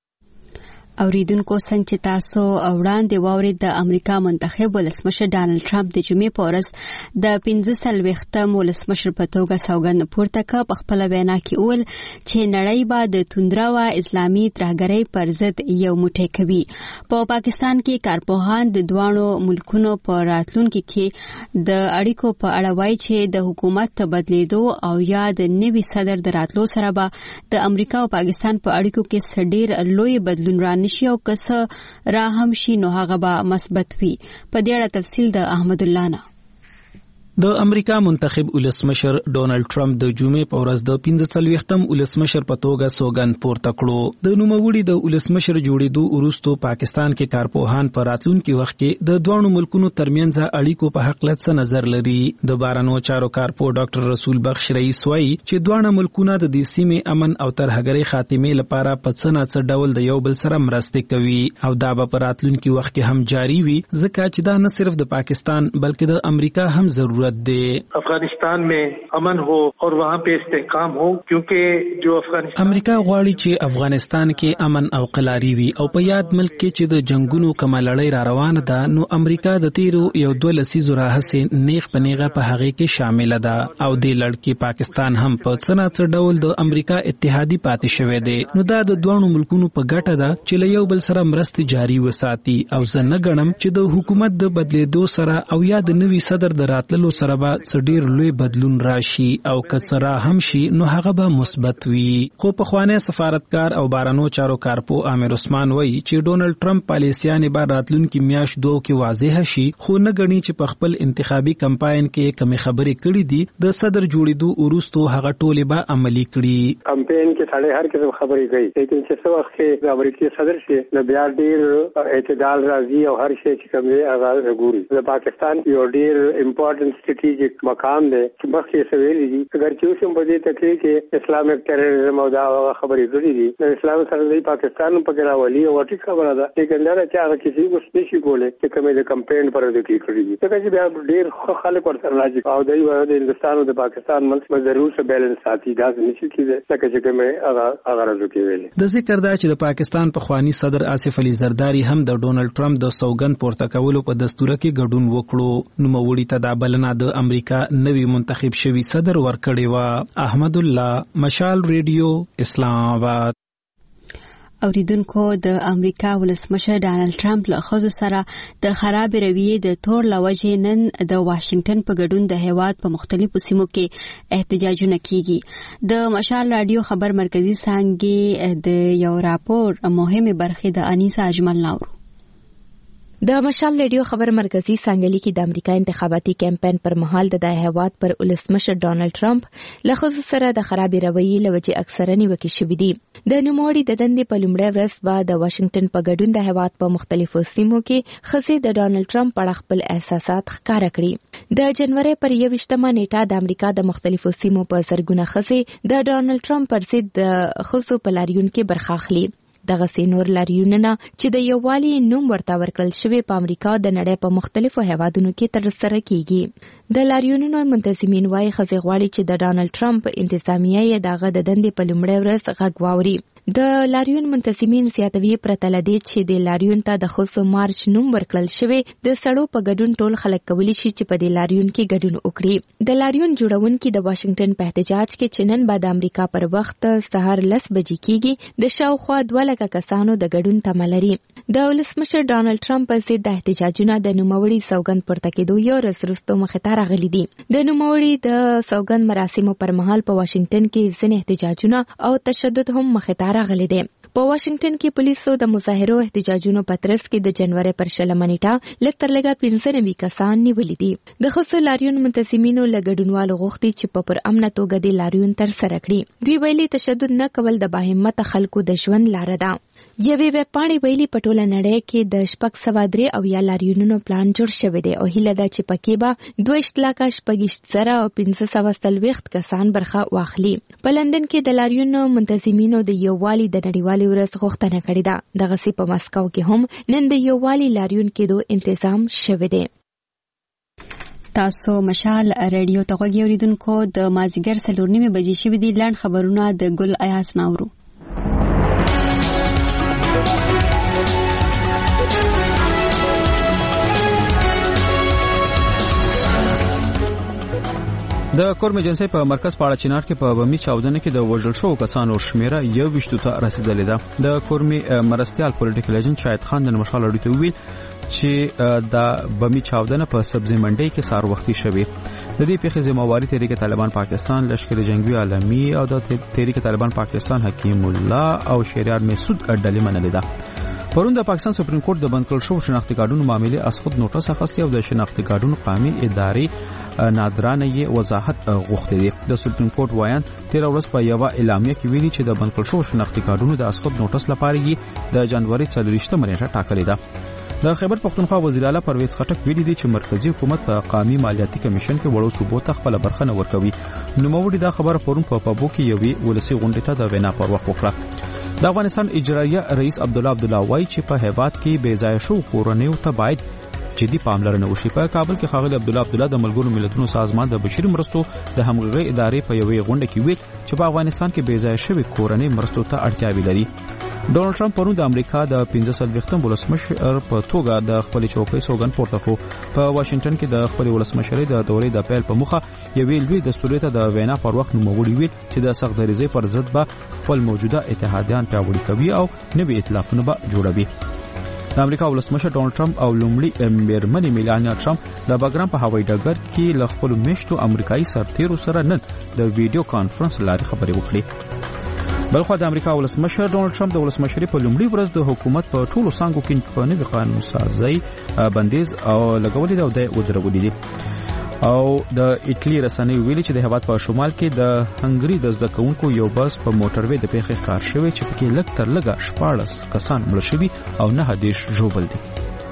اوریدونکو څنګه چې تاسو وړاندې واورید د امریکا منتخب ولسمشر ډانلډ ټرمپ د جمعې په ورځ د 45 ولسمشر په توګه سوګند پورته کړ. په خپل وینا کې وویل چې نړۍ به د توندره او اسلامي ترهګرۍ پر ضد یو موټی کوي. په پاکستان کې کارپوهان د دوانو ملکونو په راتلونکي کې د اړیکو په اړه وایي چې د حکومت بدلیدو او یا د نوي صدر د راتلو سره به د امریکا او پاکستان په اړیکو کې ډېر لوی بدلون نشي او کسه را هم شي نو هغه به مثبت وي. په دې اړه تفصیل د احمد الله نه. د امریکا منتخب ولسمشر ډونالد ټرمپ د جمعې په ورځ د 45م ولسمشر په توګه سوګند پورته کړو. د نوموړي د ولسمشر جوړېدو وروسته پاکستان کې کارپوهان په راتلونکي وخت کې د دوه ملکونو ترمنځ اړیکو په حق له نظر لري. د بارنو چارو کارپو ډاکټر رسول بخش رئیس وایي چې دوه ملکونه د دې سیمې امن او ترهګرۍ خاتمه لپاره په څه ډول د یو بل سره مرسته کوي او دا په راتلونکي وخت کې هم جاری وي ځکه چې دا نه صرف د پاکستان بلکې د امریکا هم ضرورت दे. अफगानिस्तान में अमन हो और वहाँ पे इस्तेहकाम हो क्योंकि जो अफगानिस्तान امریکا غواړي چې افغانستان کې امن او قلاري وي او په یاد ملک کې چې د جنگونو کومه لړۍ را روانه ده نو امریکا د تیرو یو 2 لسیزو راهسې نیغ پنیغه په هغه کې شامل ده او د لړکی پاکستان هم په څنګه ډول د امریکا اتحادي پاتې شوی دی. نو دا د دوه ملکونو په ګټه ده چې له یو بل سره مرستې جاري وساتي او زه نه ګڼم چې د حکومت د بدلیدو سره او یا د نوي صدر د راتللو سره به ډیر لوی بدلون راشي او کڅرا هم شي نو هغه به مثبت وي. خو په خوانه سفارتکار او بارنو چارو کارپو امیر عثمان وایي چې ډونالد ټرمپ پالیسیانه به راتلونکي میاشت 2 کې واضح شي خو نه غني چې په خپل انتخابي کمپاین کې کوم خبرې کړې دي د صدر جوړېدو وروسته هغه ټولې به عملی کړي. کمپاین کې سړی هر قسم خبرې کوي لیکن چې څو وخت کې د امریکای صدر شي نو بیا ډیر اعتدال راځي او هر شي چې کوم دی هغه ګوري. د پاکستان یو ډیر امپورټنت سټریټیجیک مقام دی چې مخکې سویل دي اگر چې اوسم په دې تکلیف کې اسلامیک ټیرریزم او دا خبرې کړې دي د اسلام سره د پاکستان په کې راولي او ټیک خبره ده لیکن دا چې هغه کسی کو سپیشي کوله چې کومه د کمپاین پر د کې کړې دي ځکه چې بیا ډیر خلک ورته راځي او د هندستان او د پاکستان منځ ضرور څه بیلنس ساتي دا نشي کېږي ځکه چې کومه هغه راځي کېږي. د ذکر دا چې د پاکستان په خوانی صدر آصف علي زرداری هم د ډونالد ټرمپ د سوګند پورته کولو په دستور کې ګډون وکړو. نو موړي ته دا بلنه د امریکا نوی منتخب شوی صدر ورکړی و. احمد الله مشال ریډیو اسلام آباد. اوریدونکو د امریکا ولسمشر ډانلډ ټرمپ له خزو سره د خراب رویې د تور لوجې نن د واشنگټن په ګډون د هیواد په مختلفو سیمو کې احتجاجونه کیږي. د مشال رادیو خبر مرکزی څنګه د یو راپور مهمه برخه د انیسا اجمل ناورو. د مشال رادیو خبر مرکزی څنګه لیکي د امریکا انتخاباتي کمپاین پر مهال د هیواد پر ولسمشر ډانلډ ټرمپ له خصوص سره د خراب رویې لوجه اکثره نیوکې شوې دي. د نوموړي د دندې په لومړۍ ورځ به د واشنگټن په ګډون د هیواد په مختلفو سیمو کې خزي د ډانلډ ټرمپ په خپل احساسات ښکارا کړي. د جنوري پر 21مه نیټه د امریکا د مختلفو سیمو په زرګونه خزي د ډانلډ ټرمپ پر ضد د خصو په لاریون کې برخه اخلي. دغه سینور لاریونونه چې د یووالي نوم ورته ورکړل شوی په امریکا د نړۍ په مختلفو هیوادونو کې ترسره کیږي. د لاریونونو منتظمین وايي خزي غواړي چې د ډانلډ ټرمپ انتظامیه یې دغه د دندې په لومړۍ ورځ غږ واوري. د لاریون منتظمین زیاتوي پرتلدي چې د لاریون ته د خصوص مارچ نوم ورکړل شوی د سړو په ګډون ټول خلک کولی شي چې په دې لاریون کې ګډون وکړي. د لاریون جوړونکي د واشنگټن په احتجاج کې چې نن بعد امریکا پر وخت سهار 10 بجې کېږي د شاوخوا 2 لک کسانو د ګډون تمه لري. د ولسمشر ډانلډ ټرمپ په ضد د احتجاجونه د نوموړي سوګند پورته کېدو یو ورځ وروسته مخې ته راغلي دي. د نوموړي د سوګند مراسمو پر مهال په واشنگټن کې ځینې احتجاجونه او تشدد هم مخې ته راغلي دي. په واشنگټن کې پولیسو د مظاهرو احتجاجونو په ترڅ کې د جنوري پر 20 نیټه لږ تر لږه 95 کسان نیولې دي. د خصوصي لاریون منتظمینو له ګډونوالو غوښتي چې په پر امنه توګه د لاریون تر سره کړي. دوی ویلي تشدد نه کول د باهمته خلکو د ژوند لار ده. یوې ویبپاڼې ویلي په ټوله نړۍ کې د 603 او یا لاریونونو پلان جوړ شوی دی او هیله ده چې پکې به 2,6,540 کسان برخه واخلي. په لندن کې د لاریونونو منتظمینو د یووالي د نړیوالي ورځ غوښتنه کړې ده. دغه سي په مسکو کې هم نن د یووالي لاریون کېدو تنظیم شوی دی. تاسو مشال رادیو ته غوږی اوریدونکو د مازیګر 4:30 بجې شوې دي. لاند خبرونه د ګل ایاس ناورو. د کورم ایجنسی په مرکز پاړه چینار کې په بمی چاودنه کې د وژل شوو کسانو شمیره 21 ته رسیدلې ده. د کورمي مرستيال پولیټیکل ایجنټ شاهد خان د مشال اړیته ویل چې د بمی چاودنه په سبزی منډي کې سار وختي شوه. د دې پیښې ذمہواری تحریک طالبان پاکستان، لشکر جنگي عالمي او د تحریک طالبان پاکستان حکیم الله او شهریار مسعود اډلې منلې ده. پرون د پاکستان سپریم کورټ د بند کړل شو شناختی کارډونو معاملې اسخود نوټس اخیستی او د شناختی کارډونو قانوني ادارې نادرانه یې وضاحت غوښتي دي. د سپریم کورټ وایان 13 ورځ په یو اعلامیه کې ویلي چې د بند کړل شو شناختی کارډونو د اسخود نوټس لپاره یې د جنوري 24 نیټه ټاکلې ده. د خیبر پختونخوا وزیر اعلی پرویز خټک ویلي دي چې مرکزی حکومت په قومي مالیاتي کمیشن کې وړو صوبو ته خپل برخه نه ورکوي. نوموړي دا خبره پرون په پابو کې یوې ولسی غونډې ته د وینا پر وخت وکړه. د افغانستان اجرایه رئیس عبدالله وای چې په هیواد کې بې ځای شو کورنیو ته باید جدي پاملرنه وشي. په کابل کې ښاغلي عبدالله د ملګرو ملتونو سازمان د بشري مرستو د همغږي ادارې په یوې غونډه کې ویل چې په افغانستان کې بې ځای شوی کورنۍ مرستو ته اړتیا لري. ډونالد ټرمپ پرون د امریکا د 15 ولسمشر په توګه د خپل چوکۍ سوګند پورته کړ. په واشنگټن کې د خپل ولسمشرۍ د دورې د پیل په مخه یوې لوی دستوري ته د وینا پر وخت نوموړي ویل چې د سخت دریزۍ پر ضد به خپل موجوده اتحادیان پیاوړي کوي او نوي ائتلافونه به جوړوي. د امریکا ولسمشر ډونالد ټرمپ او لومړی میرمن میلانیا ټرمپ د باګرام په هوایي ډګر کې له خپل میشتو امریکایي سرتیرو سره نن د ویډیو کانفرنس لارې خبرې وکړې. بلخو د امریکا ولسمشر ډونالد ټرمپ د ولسمشرۍ په لومړي ورځ د حکومت په ټولو څانګو کې په نوي قانون سازي بندیز او لګولې ده او د ودرولې دي. او د ایټلی رسنۍ ویلي چې د هیواد په شمال کې د هنګري د زده کوونکو یو بس په موټروي د پیښې ښکار شوی چې پکې لږ تر لږه 14 کسان مړه شوي او 9 ژوبل دي.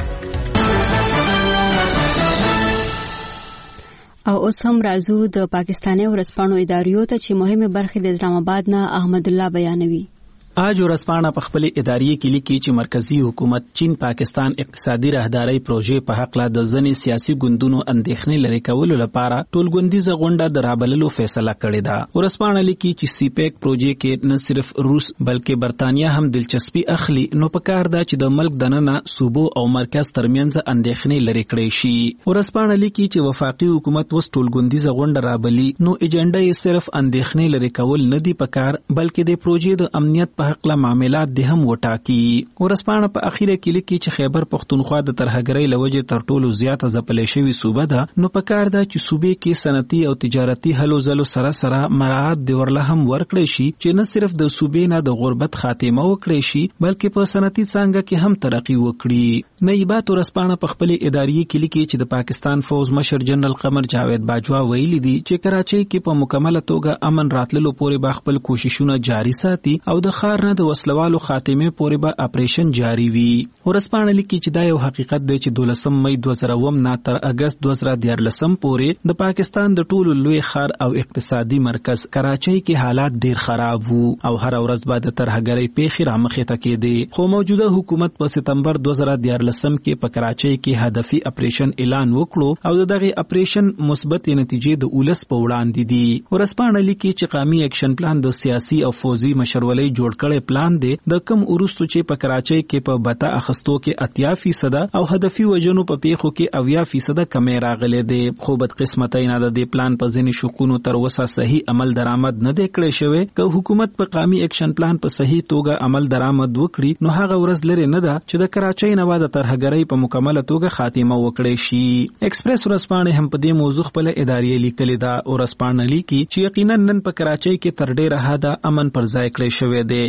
او اوس هم راځو د پاکستاني ورځپاڼو اداریو ته چې مهمه برخه د اسلام آباد نه احمد الله بیانوي. آج ورځپاڼه په خپل اداري کې لیکي چې مرکزی حکومت چین پاکستان اقتصادي راهداري پروژې په حق لا د ځنې سیاسي ګوندونو اندېښنې لري کولو لپاره ټولګوندیزه غونډه د رابللو فیصله کړې ده. ورځپاڼه لیکي چې سیپیک پروژې کې نه صرف روس بلکې برتانیا هم دلچسپي اخلي نو په کار ده چې د ملک دننه صوبو او مرکز ترمنځ اندېښنې لري کړې شي. ورځپاڼه لیکي چې وفاقي حکومت وس ټولګوندیزه غونډه رابلي نو ایجنډا یې صرف اندېښنې لري کول نه دی پکار بلکې د پروژې د امنیت په حق له معاملات د هم وټاکي. ورځپاڼه په اخیره کې لیکي چې خیبر پختونخوا د ترهګرۍ لوجې تر ټولو زیاته ځپلې شوی صوبه ده نو په کار ده چې صوبې کې صنعتي او تجارتي هلو ځلو سره مراعات دی ورله هم ورکړي شي چې نه صرف د صوبې نه د غربت خاتمه وکړي شي بلکې په صنعتي څنګه کې هم ترقی وکړي. نایبات ورځپاڼه په خپل اداري کې لیکي چې د پاکستان فوز مشر جنرال قمر جاوید باجوا ویلي دي چې کراچۍ کې په مکمله توګه امن راتللو پورې به خپل کوششونه جاري ساتي او د خار نه د وسلوالو خاتمه پورې به اپریشن جاری وي. ورځپاڼه لیکي چې دا یو حقیقت دی چې 12 مئی 2009 نه تر اگست 2014 پورې د پاکستان د ټولو لوی خار او اقتصادي مرکز کراچۍ کې حالات ډیر خراب وو او هر ورځ بعد ترهګرۍ پیښې رامخې ته کېدې. خو موجوده حکومت په سپتمبر 2014 کې په کراچۍ کې هدفي اپریشن اعلان وکړو او دغه اپریشن مثبت نتیجې د اولس په وړاندې دي. ورځپاڼه لیکي چې قومي اکشن پلان د سیاسي او فوزي مشرولۍ جوړ کړي پلان دی د کم ورستو چې په کراچۍ کې په بتا اخستو کې 80% او هدفي وجنو په پیښو کې 80% کمې راغلي دي. خو بد قسمتۍ نه د دې پلان په ځینې شکونو تر اوسه صحیح عمل درآمد نه دی کړی شوی. که حکومت په قومي اکشن پلان په صحیح توګه عمل درآمد وکړي نو هغه ورځ لري نه ده چې د کراچۍ نه بعد ترهګرۍ په مکمله توګه خاتمه وکړي شي. ایکسپریس ورځپاڼه هم په دې موضوع خپل اداري لیکلې ده. ورځپاڼه لیکي چې یقینا نن په کراچۍ کې تر ډیره حده امن پر ځای کړی شوی دی.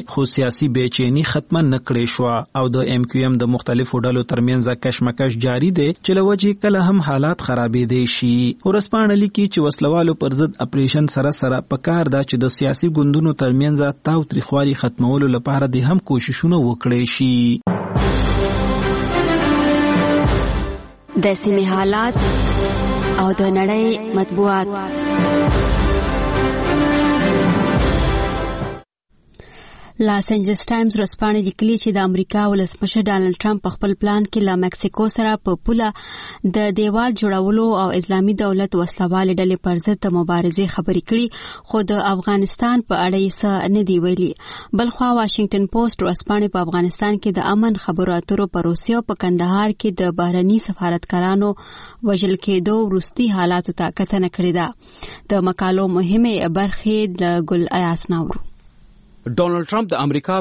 خو سیاسي بېچینی ختم نکړې شو او د ام کیو ام د مختلفو ډلو ترمنځ کشمکش جاری دی چې لوجه کله هم حالات خرابې دي شي. ورسپانه لیکي چې وسلوالو پر ضد اپریشن سره پکار دا چې د سیاسي ګوندونو ترمنځ تاو تریخوالي ختمولو لپاره د هم کوششونه وکړي شي. د سیمې حالات او د نړۍ مطبوعات. لاس انجلس ټایمز ورځپاڼه لیکلي چې د امریکا ولسمشر ډانلډ ټرمپ په خپل پلان کې له مکسیکو سره په پوله د دیوال جوړولو او اسلامي دولت وسلوالې ډلې پر ضد د مبارزې خبرې کړي، خو د افغانستان په اړه یې څه نه دی ویلي. بلخوا واشنگټن پوسټ ورځپاڼې په افغانستان کې د امن خبرو اترو پروسې او په کندهار کې د بهرني سفارتکارانو وژل کېدو وروستي حالاتو ته کتنه کړې ده. د مقالو مهمه برخې د ګل ایاس ناورو. ډونالد ټرمپ د امریکا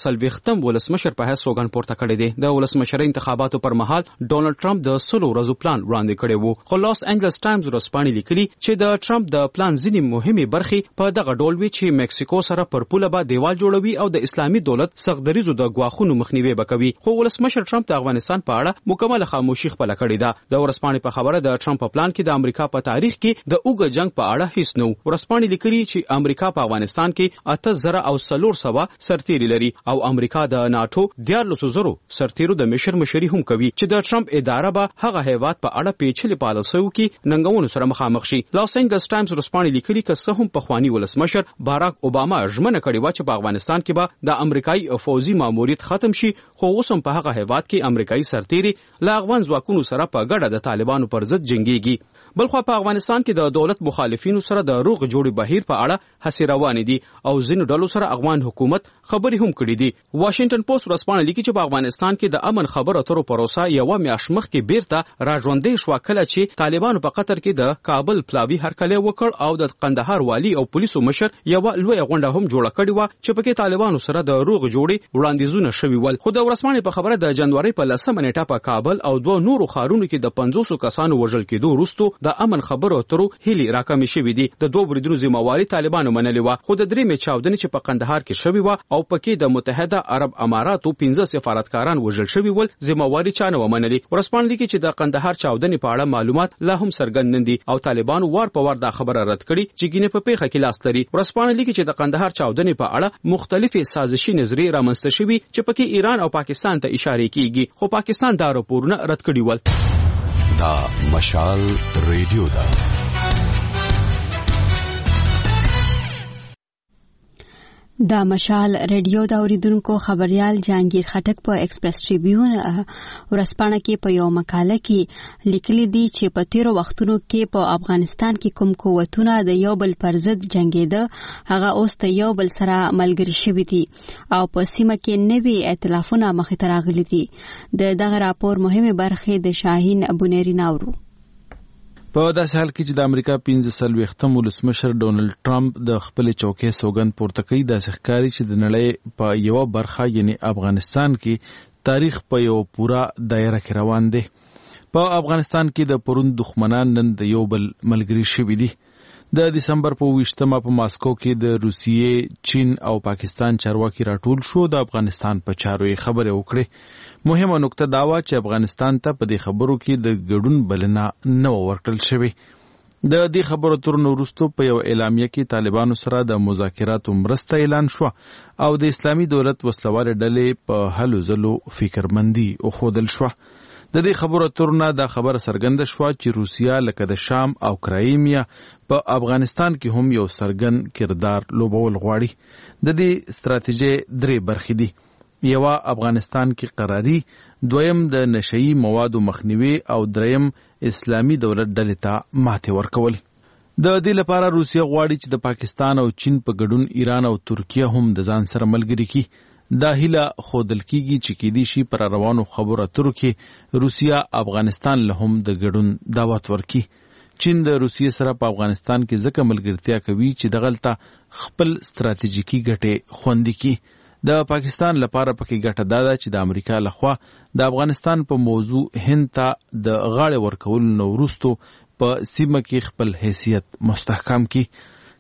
15 ولسمشر په حیث سوګند پورته کړی دی. د ولسمشر انتخاباتو پر مهال ډونالد ټرمپ د 100 ورځو پلان وړاندې کړی وو، خو لاس انجلس ټایمز ورځپاڼې لیکلي چې د ټرمپ د پلان ځینې مهمې برخې په دغه ډول وي چې مکسیکو سره پر پوله به دیوال جوړوي او د اسلامي دولت سختدریزو د ګواښونو مخنیوي وکوي. خو ولسمشر ټرمپ د افغانستان په اړه مکمل خاموشي خپل کړې ده. د ورځپاڼې په خبره د ټرمپ په پلان کې د امریکا په تاریخ کې د اوږد جنگ په اړه هیڅ نو. ورځپاڼې لیکلي چې امریکا په افغانستان کې 8000 او 400 سرتیری لري او امریکا د ناتو 14,000 سرتیرو د مشري هم کوي چې د ټرمپ اداره به هغه هیواد په اړه پیچلې پالیسیو کې ننګونو سره مخامخ شي. لاس انجلس ټایمز ورځپاڼې لیکلي چې څه هم په خواني ولسمشر باراک اوباما ژمنه کړې و چې په افغانستان کې به د امریکایي فوزي ماموریت ختم شي، خو اوس هم په هغه هیواد کې امریکایي سرتیري له افغان ځواکونو سره په ګډه د طالبانو پر ضد جنگيږي. بلخو په افغانستان کې د دولت مخالفینو سره د روغ جوړي بهیر په اړه هڅې روانې دي او ځینو ډلو سره افغان حکومت خبرې هم کړې دي. واشنگټن پوسټ ورځپاڼه لیکي چې په افغانستان کې د امن خبرو اترو پروسه یو میاشت مخکې بیرته راژوندې شو کله چې طالبانو په قطر کې د کابل پلاوی هرکلی وکړ او د قندهار والی او پولیسو مشر یو لوی غونډه هم جوړه کړې و چې پکې طالبانو سره د روغ جوړي وړاندیزونه شوي ول. خو د ورځپاڼې په خبره د جنوري په 10 نیټه په کابل او دوه نورو ښارونو کې د 500 کسانو وژل کېدو وروسته د امن خبرو اترو هلي راکمې شوې دي. د دوه بریدونو ذمہواری طالبانو منلې و، خو د درې چاودنې چې په قندهار کې شوې و او پکې د متحده عرب اماراتو 15 سفارتکاران وژل شوي ول ذمہواری چانه ومنلي. ورځپاڼه لیکي چې د قندهار چاودنې په اړه معلومات لا هم څرګند نه دي او طالبانو وار په وار دا خبره رد کړي چې ګینه په پیښه کې لاس لري. ورځپاڼه لیکي چې د قندهار چاودنې په اړه مختلفې سازشي نظریې رامنځته شوي چې پکې ایران او پاکستان ته اشاره کیږي، خو پاکستان دا راپورونه رد کړي ول. دا مشال ریډیو دا د مشال ریډیو د اوریدونکو خبريال جهانگیر خټک په ایکسپریس ټریبیون ورځپاڼه کې په یو مقاله کې لیکلي دي چې په تیرو وختونو کې په افغانستان کې کوم قوتونه د یو بل پر ضد جنگیده هغه اوس د یو بل سره ملګري شوي دي او په سیمه کې نوي ائتلافونه مخې ته راغلي دي. دغه راپور مهمه برخه د شاهین ابونری ناورو. په داسې حال کې چې د امریکا 15 ولسمشر ډونالد ټرمپ د خپل چوکۍ سوګند پورته کوي، داسې ښکاري چې د نړۍ په یو برخه یعنی افغانستان کې تاریخ په یو پورا دایره کې روان دی. په افغانستان کې د پرون دښمنان نن د یو بل ملګري شوي دي. د دسمبر په 20 په ماسکو کې د روسیې، چین او پاکستان چارواکي راټول شو د افغانستان په چارو یې خبرې وکړې. مهمه نکته دا و چې افغانستان ته په دې خبرو کې د ګډون بلنه نه ورکړل شوې. د دې خبرو تر وروسته په یو اعلامیه کې طالبانو سره د مذاکراتو مرسته اعلان شو او د اسلامي دولت وسلوال ډلې په هلو ځلو فکرمندي او خودل شو. د دې خبرو اترونه دا خبره څرګنده شوه چې روسیا لکه د شام او کرایمیا په افغانستان کې هم یو څرګند کردار لوبول غواړي. د دې ستراتیژي درې برخې دي. یوه افغانستان کې قراری، دویم د نشئی موادو مخنیوي او دریم اسلامي دولت ډلې ته ماتې ورکول. د دې لپاره روسیا غواړي چې د پاکستان او چین په ګډون ایران او ترکیه هم د ځان سره ملګري کړي. دا هیله ښودل کیږي چې کېدی شي پر روانو خبرو اترو کې روسیا افغانستان له هم د ګډون دعوت ورکړي. چین د روسیې سره په افغانستان کې ځکه ملګرتیا کوي چې دغلته خپل ستراتیژیکي ګټې خوندي کړي. د پاکستان لپاره پکې ګټه دا ده چې د امریکا لخوا د افغانستان په موضوع هند ته د غاړې ورکولو نه وروسته په سیمه کې خپل حیثیت مستحکم کړي.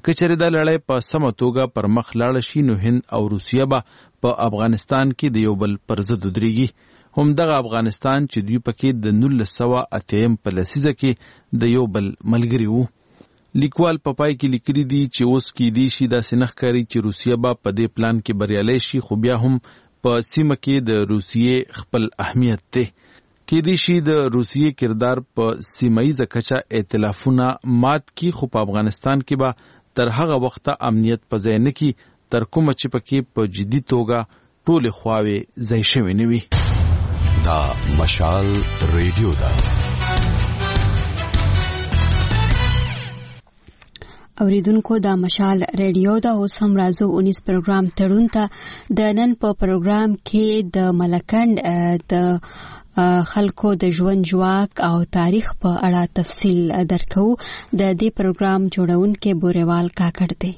کچره د لړۍ په سم توګه پر مخ لاړ شي نو هند او روسیه به په افغانستان کې د یو بل پر ضد ودرېږي. هم دغه افغانستان چې دوی پکې د 1980 په لسیزه کې د یو بل ملګری وو. لیکوال په پای کې لیکلي دي چې اوس کې دی شي داسې نه ښکاري چې روسیه به په دې پلان کې بریالی شي، خو بیا هم په سیمه کې د روسیې خپل اهمیت دی. کې دی شي د روسیې کردار په سیمایي کچه ائتلافونه مات کی، خو په افغانستان کې به تر هغه وخته امنیت په ځای نه کی تر کومه چې پکې په جدي توګه ټولې خواوې ځای شوې نه وي. دا مشال ریډیو دا اوریدونکو دا مشال ریډیو دا اوس هم راځو 19 پروګرام تړون ته. د نن په پروګرام کې د ملکنډ د خلکو د ژوند جواک او تاریخ په اړه تفصیل درکو. د دې پروګرام جوړونکي بوريوال کاکړ دی.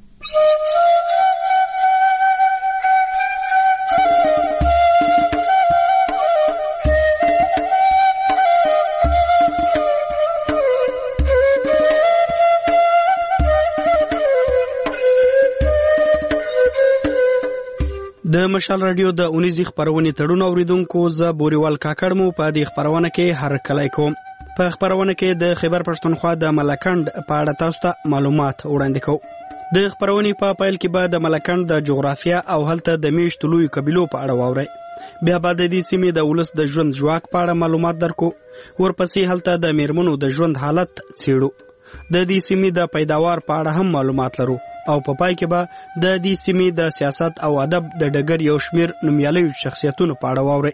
د مشال رادیو د 19 خبرونه تړون اوریدونکو ز بوريوال کاکړ مو په دې خبرونه کې هر کله کوم. په خبرونه کې د خیبر پښتونخوا د ملکنډ په اړه تاسو ته معلومات وړاندې کوم. د خبرونه په پایل کې به د ملکنډ د جغرافیا او هلته د میشتو لوی قبیلو په اړه واورئ. بیا به د دې سیمې د ولس د ژوند جواک په اړه معلومات درکو. ورپسې هلته د میرمنو د ژوند حالت څېړو. د دې سیمې د پیداوار په اړه هم معلومات لرو. او په پای کې به د دې سیمې د سیاست او ادب د ډګر یو شمیر نومیالي شخصیتونو په اړه واورئ.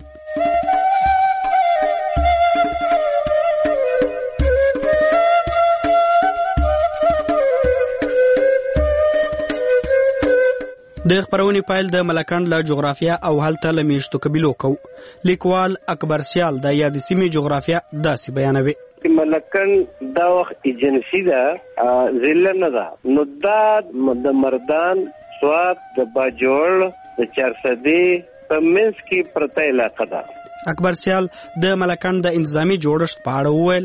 د خبرونې پایل د ملکنډ له جغرافیا او هلته له میشتو قبیلو کو. لیکوال اکبر سیال د یاد سیمې جغرافیا داسې بیانوي. ملکنډ دا وخت ایجنسی ده ضلع نه ده، نو دا د مردان، سوات، د باجوړ، د چارسدي په منځ کې پرته علاقه ده. اکبر سیال د ملکنډ د انتظامی جوړښت په اړه وویل.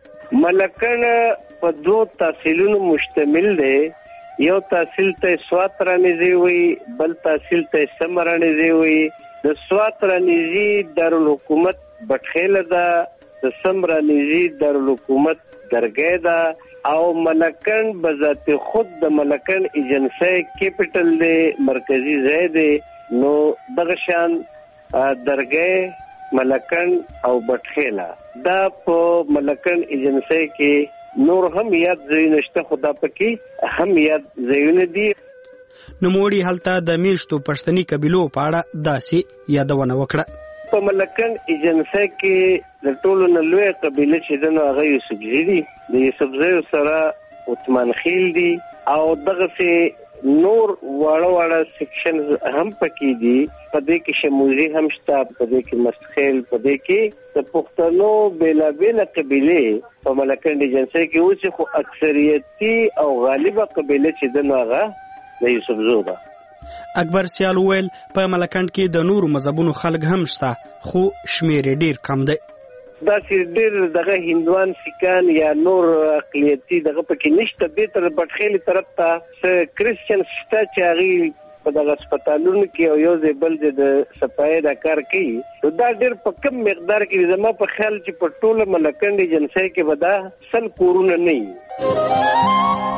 ملکنډ په 2 تحصیلونو مشتمل دی. یو تحصیل ته سوات رانیزي وي، بل تحصیل ته سم رانیزي وي. د سوات رانیزي دارالحکومت بټخیله ده، د سم رانیزي دارالحکومت درګۍ ده، او ملکنډ بذات خود د ملکنډ ایجنسی کیپټل دی، مرکزی ځای دی. نو دغه شان درګۍ، ملکنډ او بټخیله دا په ملکنډ ایجنسی کې نور هم یاد ځایونه شته، خو دا پکې هم یاد ځایونه دي. نوموړي هلته د میشتو پښتني قبیلو په اړه داسې یادونه وکړه. په ملکنډ ایجنسی کې د ټولو نه لوی قبیله چې ده نو هغه یوسفزي دي. د یوسفزیو سره عثمان خیل دي، او دغسې نور واړه واړه سیکشنز هم پکې دي. په دې کې شموزي هم شته، په دې کې مستخیل، په دې کې د پښتنو بېلابېله قبیلې په ملکنډ ایجنسی کې اوسي، خو اکثریتي او غالبه قبیله چې ده نو هغه د یوسفزو ده. اکبر سیال ویل په ملکنډ کې د نورو مذهبونو خلک هم شته، خو شمیر ډیر کم دی. دا چې ډیر دغه هندوان، سیکان یا نور اقلیتي دغه پکې نشته. دې تر بټخیلي طرف ته څه کرسچن شته چې هغې په دغه هسپتالونو کې او یو ځای بل ځای د صفایۍ دا کار کوي. نو دا ډیر په کم مقدار کې زما په خیال چې په ټوله ملکنډ ایجنسی کې به دا 100 کورونه نه وي.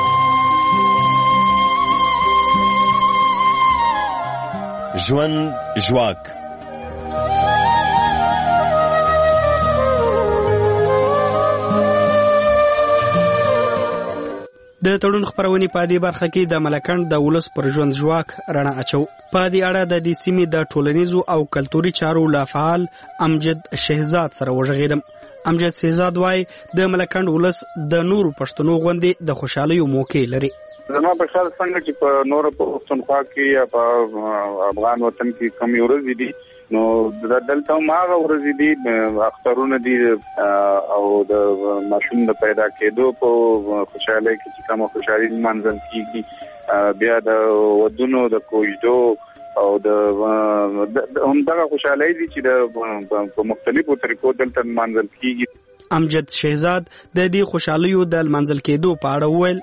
ژوند جواک د تړون خبرونې په دې برخه کې د ملکنډ د ولس پر ژوند جواک رڼا اچو. په دې اړه د دې سیمې د ټولنیزو او کلتوري چارو له فعال امجد شهزاد سره وژغېدم. امجد شهزاد وايي د ملکنډ ولس د نورو پښتنو غوندې د خوشحالیو موقع لري. زما په خیال څنګه چې په نور پښتونخوا کې یا په افغان وطن کې کم ورځې دي، نو دلته ماغه ورځې دي، اخترونه دي، او د ماشوم د پیدا کېدو په خوشاله کې چې کومه خوشالي منځل کیږي، بیا د ودونو د کوجدو او د همدغه خوشالۍ دي چې په مختلفو طریقو دلته منځل کیږي. امجد شهزاد د دې خوشالیو د منځل کېدو په اړه وویل.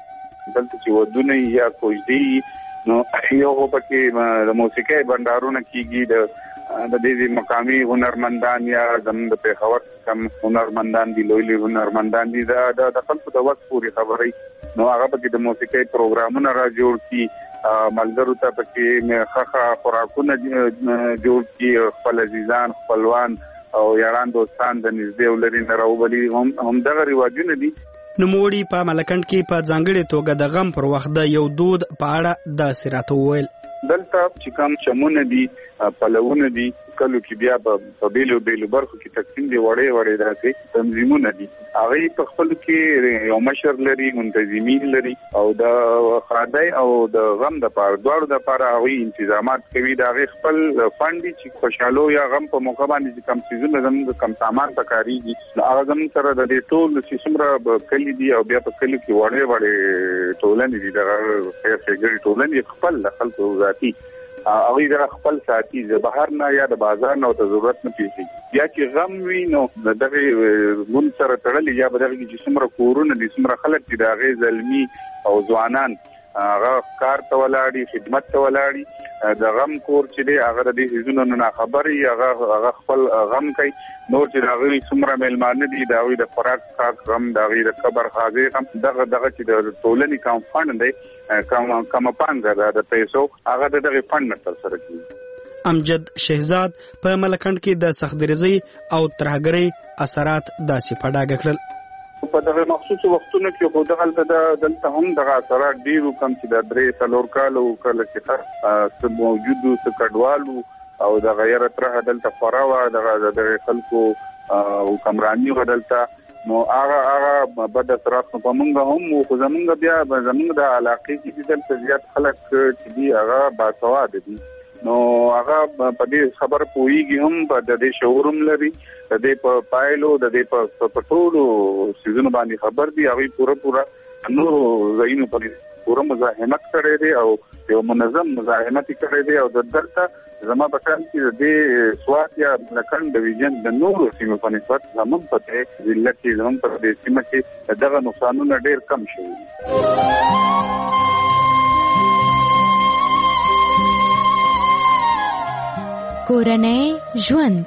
دلته چې ودونه یا کوجدي نو یو پکې د موسیقي بندارونه کیږي د دې مقامي هنرمندان یا زموږ په خبر کم هنرمندان دي لوی هنرمندان دي د خلکو د وخت پوری خبرې نو هغه پکې د موسیقي پروګرامونه را جوړ کی ملګرو ته پکې خخه خوراکونه جوړ کی خپل عزیزان خپلوان او یاران دوستان د نږدې ولري نه راوبلي هم دغه رواجونه دي. نوموړي په ملکند کې په ځانګړي توګه د غم پر وخت د یو دود په اړه داسې راته وویل. دلته چې کوم چمونه دي پلوونه دي کلو کې بیا په بیلو برخو کې تقسیم دي وړې داسې تنظیمونه دي هغه په خپل کې یو مشر لري منتظمین لري او د خادای او د غم د پاره دواړو د پاره هغه تنظیمات کوي د هغه خپل فند چې خوشاله یا غم په موقع باندې کم سيزونه زموږ کم سامان پکاريږي هغه زموږ سره د ټول سیستمره کلی دي او بیا په کلی کې وړې ټولنې دي د خیرګری ټولنې خپل خلکو ذاتي هغه د خپل ساتي د بهر نه یا د بازار نه ته ضرورت نه پیږي یا چې غم وي نو دغه مون سره تړلې یا بدغه چې څومره کورونه دي څومره خلک دي د غي زلمی او ځوانان هغه کار ته ولاړی خدمت ته ولاړی د غم کور چې دی هغه د دې هیڅونو نه خبري هغه خپل غم کوي نور چې هغه څومره ملمانه دي دا وي د خوراک غم دا وي د قبر حاضر هم دغه چې د ټولنې کوم فند دی کوم پانګه د پیسو هغه دغه فند تر سره کوي. امجد شهزاد په ملکند کې د سختدریزي او ترهګرۍ اثرات داسې په ډاګه کړل. په دغه مخصوص وختونو کې خو دلته هم دغه اثرات ډیرو کم چې د 3 کالو کله چې موجودو کډوالو او د غیر تر دلته فراوه د خلکو او کمرانی بدلته نو هغه بد اثرات په موږ هم خو زمونږ بیا زمونږ د علاقې کې دلته زیات خلک چې دی هغه باسواد دي نو هغه په دې خبر پويږي هم په دې شعورم لري د دې په پایلو د دې په پټولو سيزونو باندې خبر دي هغه پورا نو زینو په پورا مزاحمت کړي دي او یو منظم مزاحمت کړي دي او د درته زما په کار کې د سوات یا لکن ډیویژن د نورو سیمو په نسبت زموږ په ضلع کې زموږ په دې سیمه کې دغه نقصانونه ډېر کم شوي. کورنۍ ژوند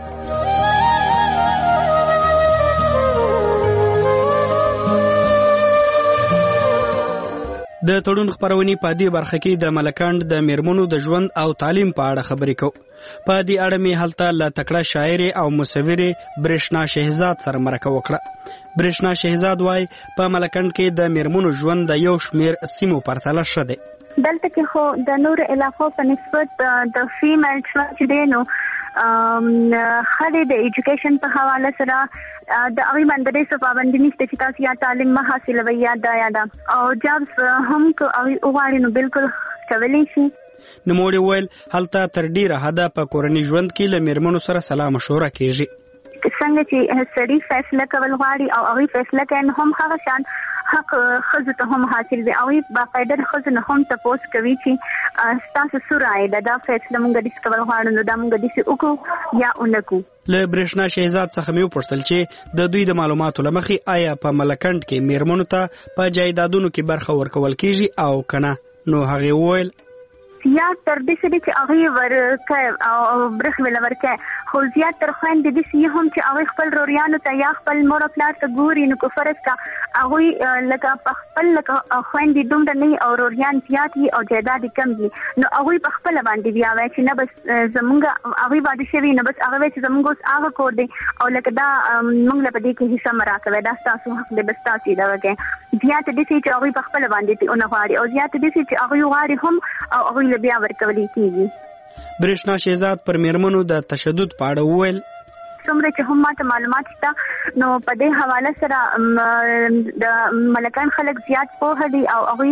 د تړون خبرونې په دې برخه کې د ملکند د میرمنو د ژوند او تعلیم په اړه خبرې کوو. په دې اړه می هلته له تکړه شاعر او مصور برېښنا شهزاد سره مرکه وکړه. برېښنا شهزاد وايي په ملکند کې د میرمنو ژوند د یو شمیر سیمو پرتله ښه دی. دلته کې خو د نور علاقو په نسبت د فیمیل ژوند چې دی نو خالي د ایجوکیشن په حواله سره د هغه باندې څه پابندي نشته چې تاسو یا تعلیم ما حاصلوي یا دا او جابس هم کو او غواړي نو بالکل کولی شي. نو موږ ویل هلته تر ډیره حدا په کورنۍ ژوند کې له میرمنو سره سلا مشوره کیږي. څنګه چې سړي فیصله کول غواړي او هغه فیصله کوي هم هغه شان حق خزه ته هم حاصل دی او باقاعده خزه نه هم تاسو کوي چې تاسو سورای دا فیصله مونږ د کول غواړو نو دا مونږ د سی وکړو یا اونکو. له برېښنا شهزاد څخه مې وپوښتل چې د دوی د معلوماتو لمخې آیا په ملکند کې میرمنو ته په جایدادونو کې برخه ورکول کیږي او کنه نو هغه وویل یا تر دې چې هغه ورکه او برخه ولورکه خو زیات تر خويند دي چې هم چې هغه خپل روریانو ته یا خپل مور پلار ته ګوري نو کفرس کا هغه لکه خپل لکه خويند دومره نه او روریان زیات وي او جیداد کم دي نو هغه په خپل باندې بیا وای چې نه بس زمونږ هغه باندې شوی نه بس هغه چې زمونږ هغه کور دي او لکه دا موږ له دې کې حصہ مراکوي دا تاسو حق دې بس تاسو دا وکړي زیات دي چې هغه په خپل باندې او نه غواړي او زیات دي چې هغه غواړي هم او هغه بیا ورکولې کیږي. برېښنا شهزاد پر میرمنو د تشدد په اړه وویل څومره چې هم ماته معلومات شته نو په دې حواله سره د ملکان خلک زیات پوه دي او هغه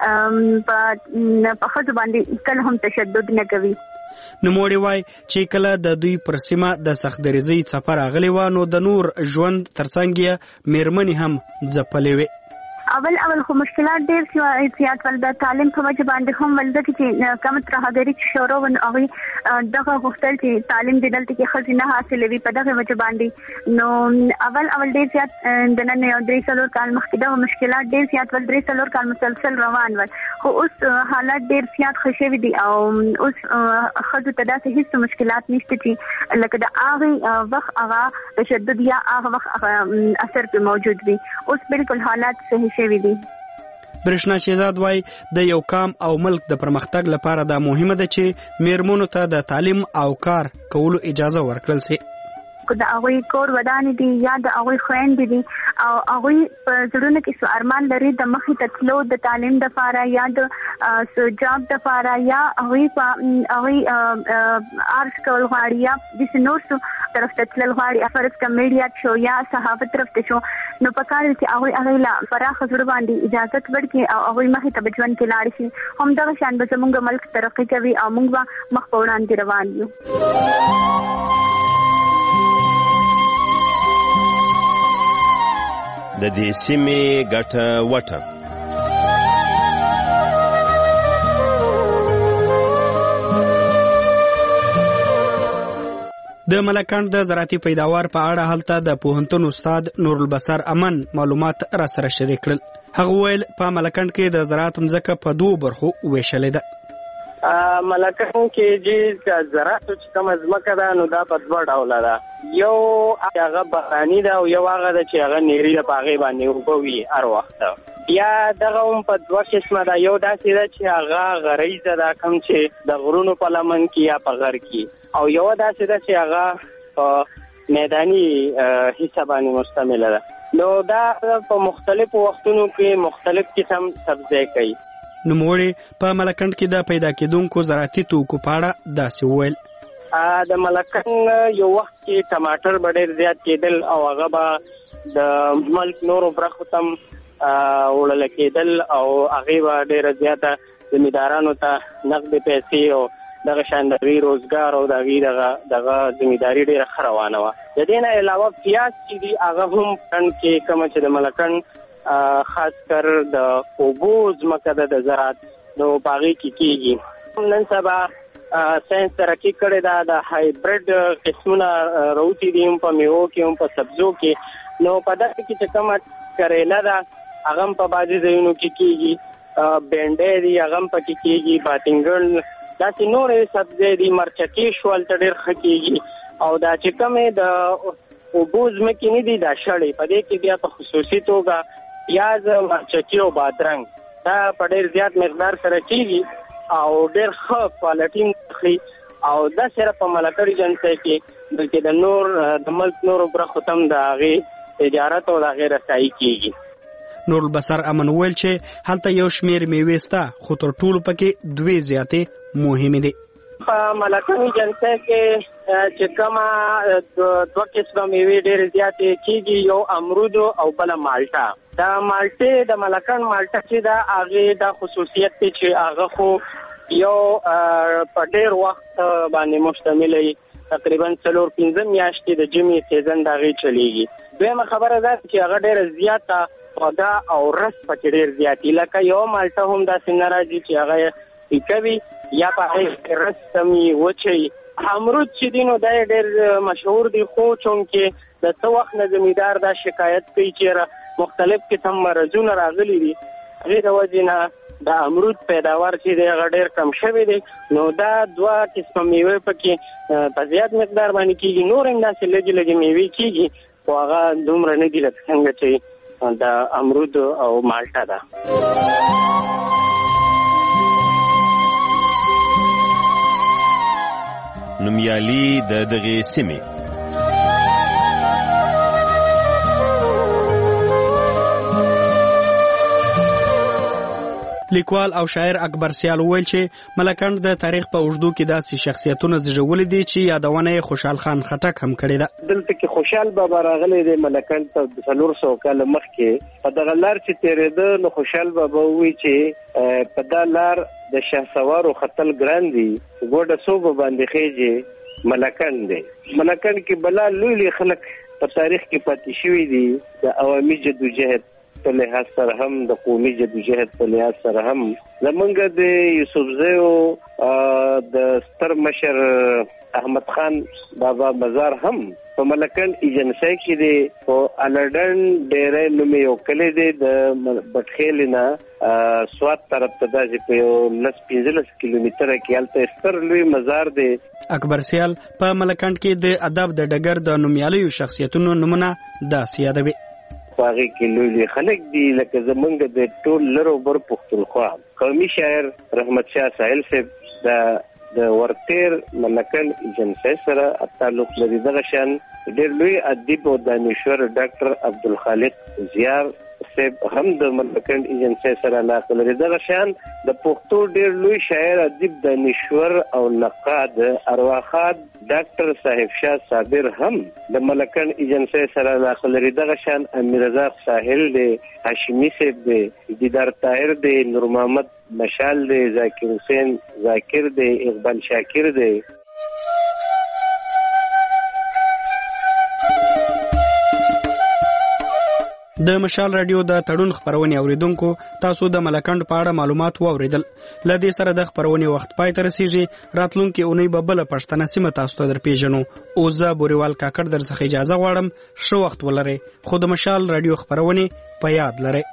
په خځو باندې کله هم تشدد نه کوي. نوموړي وای چې کله د دوی پر سیمه د سختدریزۍ سفر اغلی و نو د نور ژوند ترڅنګ میرمنې هم ځپلې وي. اول خو مشکلات ډېر زیات ول د تعلیم په وجه باندې هم ولده چې کوم ترهګری شروع ون هغه دغه غوښتل چې تعلیم د دلته کې خزینه حاصلوي په دغه وجه باندې نو اول ډېر زیات د نن یو 3 کال مخکې دا مشکلات ډېر زیات ول 3 کال مسلسل روان ول خو اوس حالات ډېر زیات خوشوي دي او اوس خزو ته داسې هیڅ مشکلات نشته چې لکه د هغه وخت هغه تشدد یا هغه وخت اثر په موجود وي اوس بالکل حالات صحیح شوي دي. برښنا شهزاد وای د یو قام او ملک د پرمختګ لپاره دا مهمه ده چې میرمنو ته د تعلیم او کار کولو اجازه ورکړل شي. د هغوی کور ودانې دي یا د هغوی خویندې دي او هغوی په زړونو کې څه ارمان لري د مخې ته تلو د تعلیم دپاره یا د جاب دپاره یا هغوی آرټس کول غواړي یا داسې نور څه طرف ته تلل غواړي فرض کړه میډیا شو یا صحافت طرف ته شو نو پکار دی چې هغوی له پراخه زړه باندې اجازت ورکړي او هغوی مخې ته به ژوند کې لاړ شي. همدغه شان به زموږ ملک ترقي کوي او موږ به مخ په وړاندې روان یو. د دې سیمې ګټه وټه د ملکند د زراعتي پیداوار په اړه هلته د پوهنتون استاد نورالبصر امن معلومات را سره شریک کړل. هغه ویل په ملکند کې د زراعت مځکه په 2 برخو ویشلې ده. ملکند کې چې زراعت چې کوم ځمکه ده نو دا په 2 ډوله ده. یو هغه باراني ده او یو هغه ده چې هغه نیری ده په هغې باندې اوبه وي هر وخت. بیا دغه هم په 2 قسمه ده. یو داسې ده چې هغه غریزه ده کوم چې د غرونو په لمن کې یا په غر کې او یو داسې ده چې هغه په میداني حصه باندې مشتمله ده. نو دا په مختلفو وختونو کې مختلف قسم سبزی کوي. نوموړي په ملکند کې د پیدا کېدونکو زراعتي توکو په اړه داسې وویل. د ملکند یو وخت کې ټماټر به ډېر زیات کېدل او هغه به د ملک نورو برخو ته وړل کېدل او هغې به ډېره زیاته زمیندارانو ته نقدې پیسې او دغه شان د روزګار او د هغې دغه زمینداري ډېره ښه روانه وه. د دې نه علاوه پیاز چې دي هغه هم کند کې کومه چې د ملکند خاص کر د اوبو ځمکه ده د زراعت نو په هغې کې کېږي. نن سبا ساینس ترقي کړې ده د هایبریډ قسمونه راوتي دي هم په میوو کې هم په سبزو کې. نو په دغه کې چې کومه کریله ده هغه هم په بعضې ځایونو کې کېږي. بینډۍ دي هغه هم پکې کېږي. باتنګړ داسې نورې سبزۍ دي. مرچکې شول ته ډېر ښه کېږي او دا چې کومې د اوبو ځمکې نه دي دا شړې په دې کې بیا په خصوصي توګه پیاز مرچکي او بادرنګ دا په ډېر زیات مقدار سره کېږي او ډېر ښه کوالټي اخلي او دا صرف په ملکړي جنسۍ کې بلکې د نور د ملک نورو برخو ته هم د هغې تجارت او د هغې رسایي کېږي. نورالبصر امن وویل چې هلته یو شمېر میوې شته خو تر ټولو پکې 2 زیاتې مهمې دي. په ملکړي جنسۍ کې چې کومه 2 قسمه میوې ډېرې زیاتې کېږي. یو امرود او بله مالټه. دا مالټې د ملکند مالټه چې ده هغې دا خصوصیت دی چې هغه خو یو په ډېر وخت باندې مشتمله وي. تقریبا 4-5 میاشتې د ژمي سیزن د هغې چلیږي. دویمه خبره دا چې هغه ډېره زیاته خوږه او رس پکې ډېر زیات وي. لکه یو مالټه هم داسې نه راځي چې هغه پیکه وي یا په هغې رس سمي وچوي. امرود چې دی نو دا ډېر مشهور دی خو چونکې د څه وخت نه زمیندار دا شکایت کوي چې مختلف قسم مرضونه راغلي دي هغې د وجې نه د امرود پیداوار چې دی هغه ډېر کم شوی دی. نو دا 2 قسمه میوې پکې په زیات مقدار باندې کېږي. نور هم داسې لږې لږې میوې کېږي خو هغه دومره نه دي لکه څنګه چې د امرود او مالټه ده. نومیالي د دغې سیمې لیکوال او شاعر اکبر سیال وویل چې ملکند د تاریخ په اوږدو کې داسې شخصیتونه زیږولي دي چې یادونه یې خوشحال خان خټک هم کړې ده. دلته کې خوشحال بابا راغلی دی ملکند ته 400 کاله مخکې په دغه لار چې تېرېده نو خوشحال بابا ووایي چې په دا لار د شهسوارو ختل ګران دي ګوډه صوبه باندې خېجې ملکند دی. ملکند کې بلا لوی خلک په تاریخ کې پاتې شوي دي د عوامي جدوجهد په لحاظ سره هم د قومي جدوجہد په لحاظ سره هم زمونږ د یوسفزیو د ستر مشر احمد خان بابا مزار هم په ملکن ایجنسی کې دی او الډن ډېرې نومي یو کلی دی د بټخیلینا سوات طرف ته د 15 کیلومتره کې الته ستر لوی مزار دی. اکبر سیال په ملکند کې د ادب د ډګر د نومیالیو شخصیتونو نمونه د سیادوي باغی کې لوی خلک دي لکه زمونږ د ټول لرو بر پښتونخوا قومي شاعر رحمت شاه ساحل صاحب د ورتیر ملکن ایجنسی سره تعلق لري. دغه شان ډېر لوی ادیب او دانشور ډاکټر عبدالخالق زیار صاحب هم د ملکن ایجنسی سره علاقه لري. دغه شان د پښتو ډېر لوی شاعر ادیب دانشور او نقاد ارواخاد ډاکټر صاحب شاه صابر هم د ملکن ایجنسی سره علاقه لري. دغه شان امیر رضا ساحل دی، هاشمی صاحب دی، دیدار طاهر دی، نور محمد مشال دی، ذاکر حسین ذاکر دی، اقبال شاکر دی. د مشال رادیو د تړون خبرونه اوریدونکو تاسو د ملکند په اړه معلومات واوریدل. لدې سره د خبرونه وخت پای ته رسیږي. راتلونکي اونۍ به بل پښتنه سیمه تاسو ته درپېژنو. او زه بوریوال کاکړ درڅخه اجازه غواړم. ښه وخت ولرئ. خو د مشال رادیو خبرونه په یاد لرئ.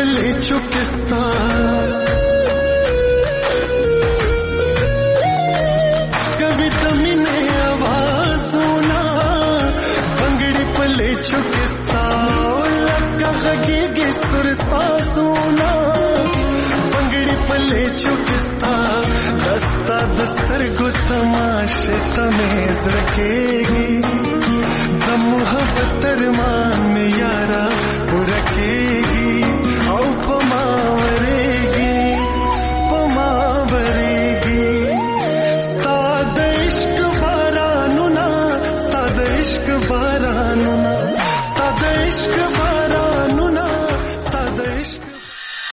पले चुकिस्ता कविता मिने आवाज सुना बंगड़ी पले चुकिस्ता लक्का खगेगे सुरसा सुना बंगड़ी पले चुकिस्ता दस्ता दस्तर गो तमाशे तमेज रखे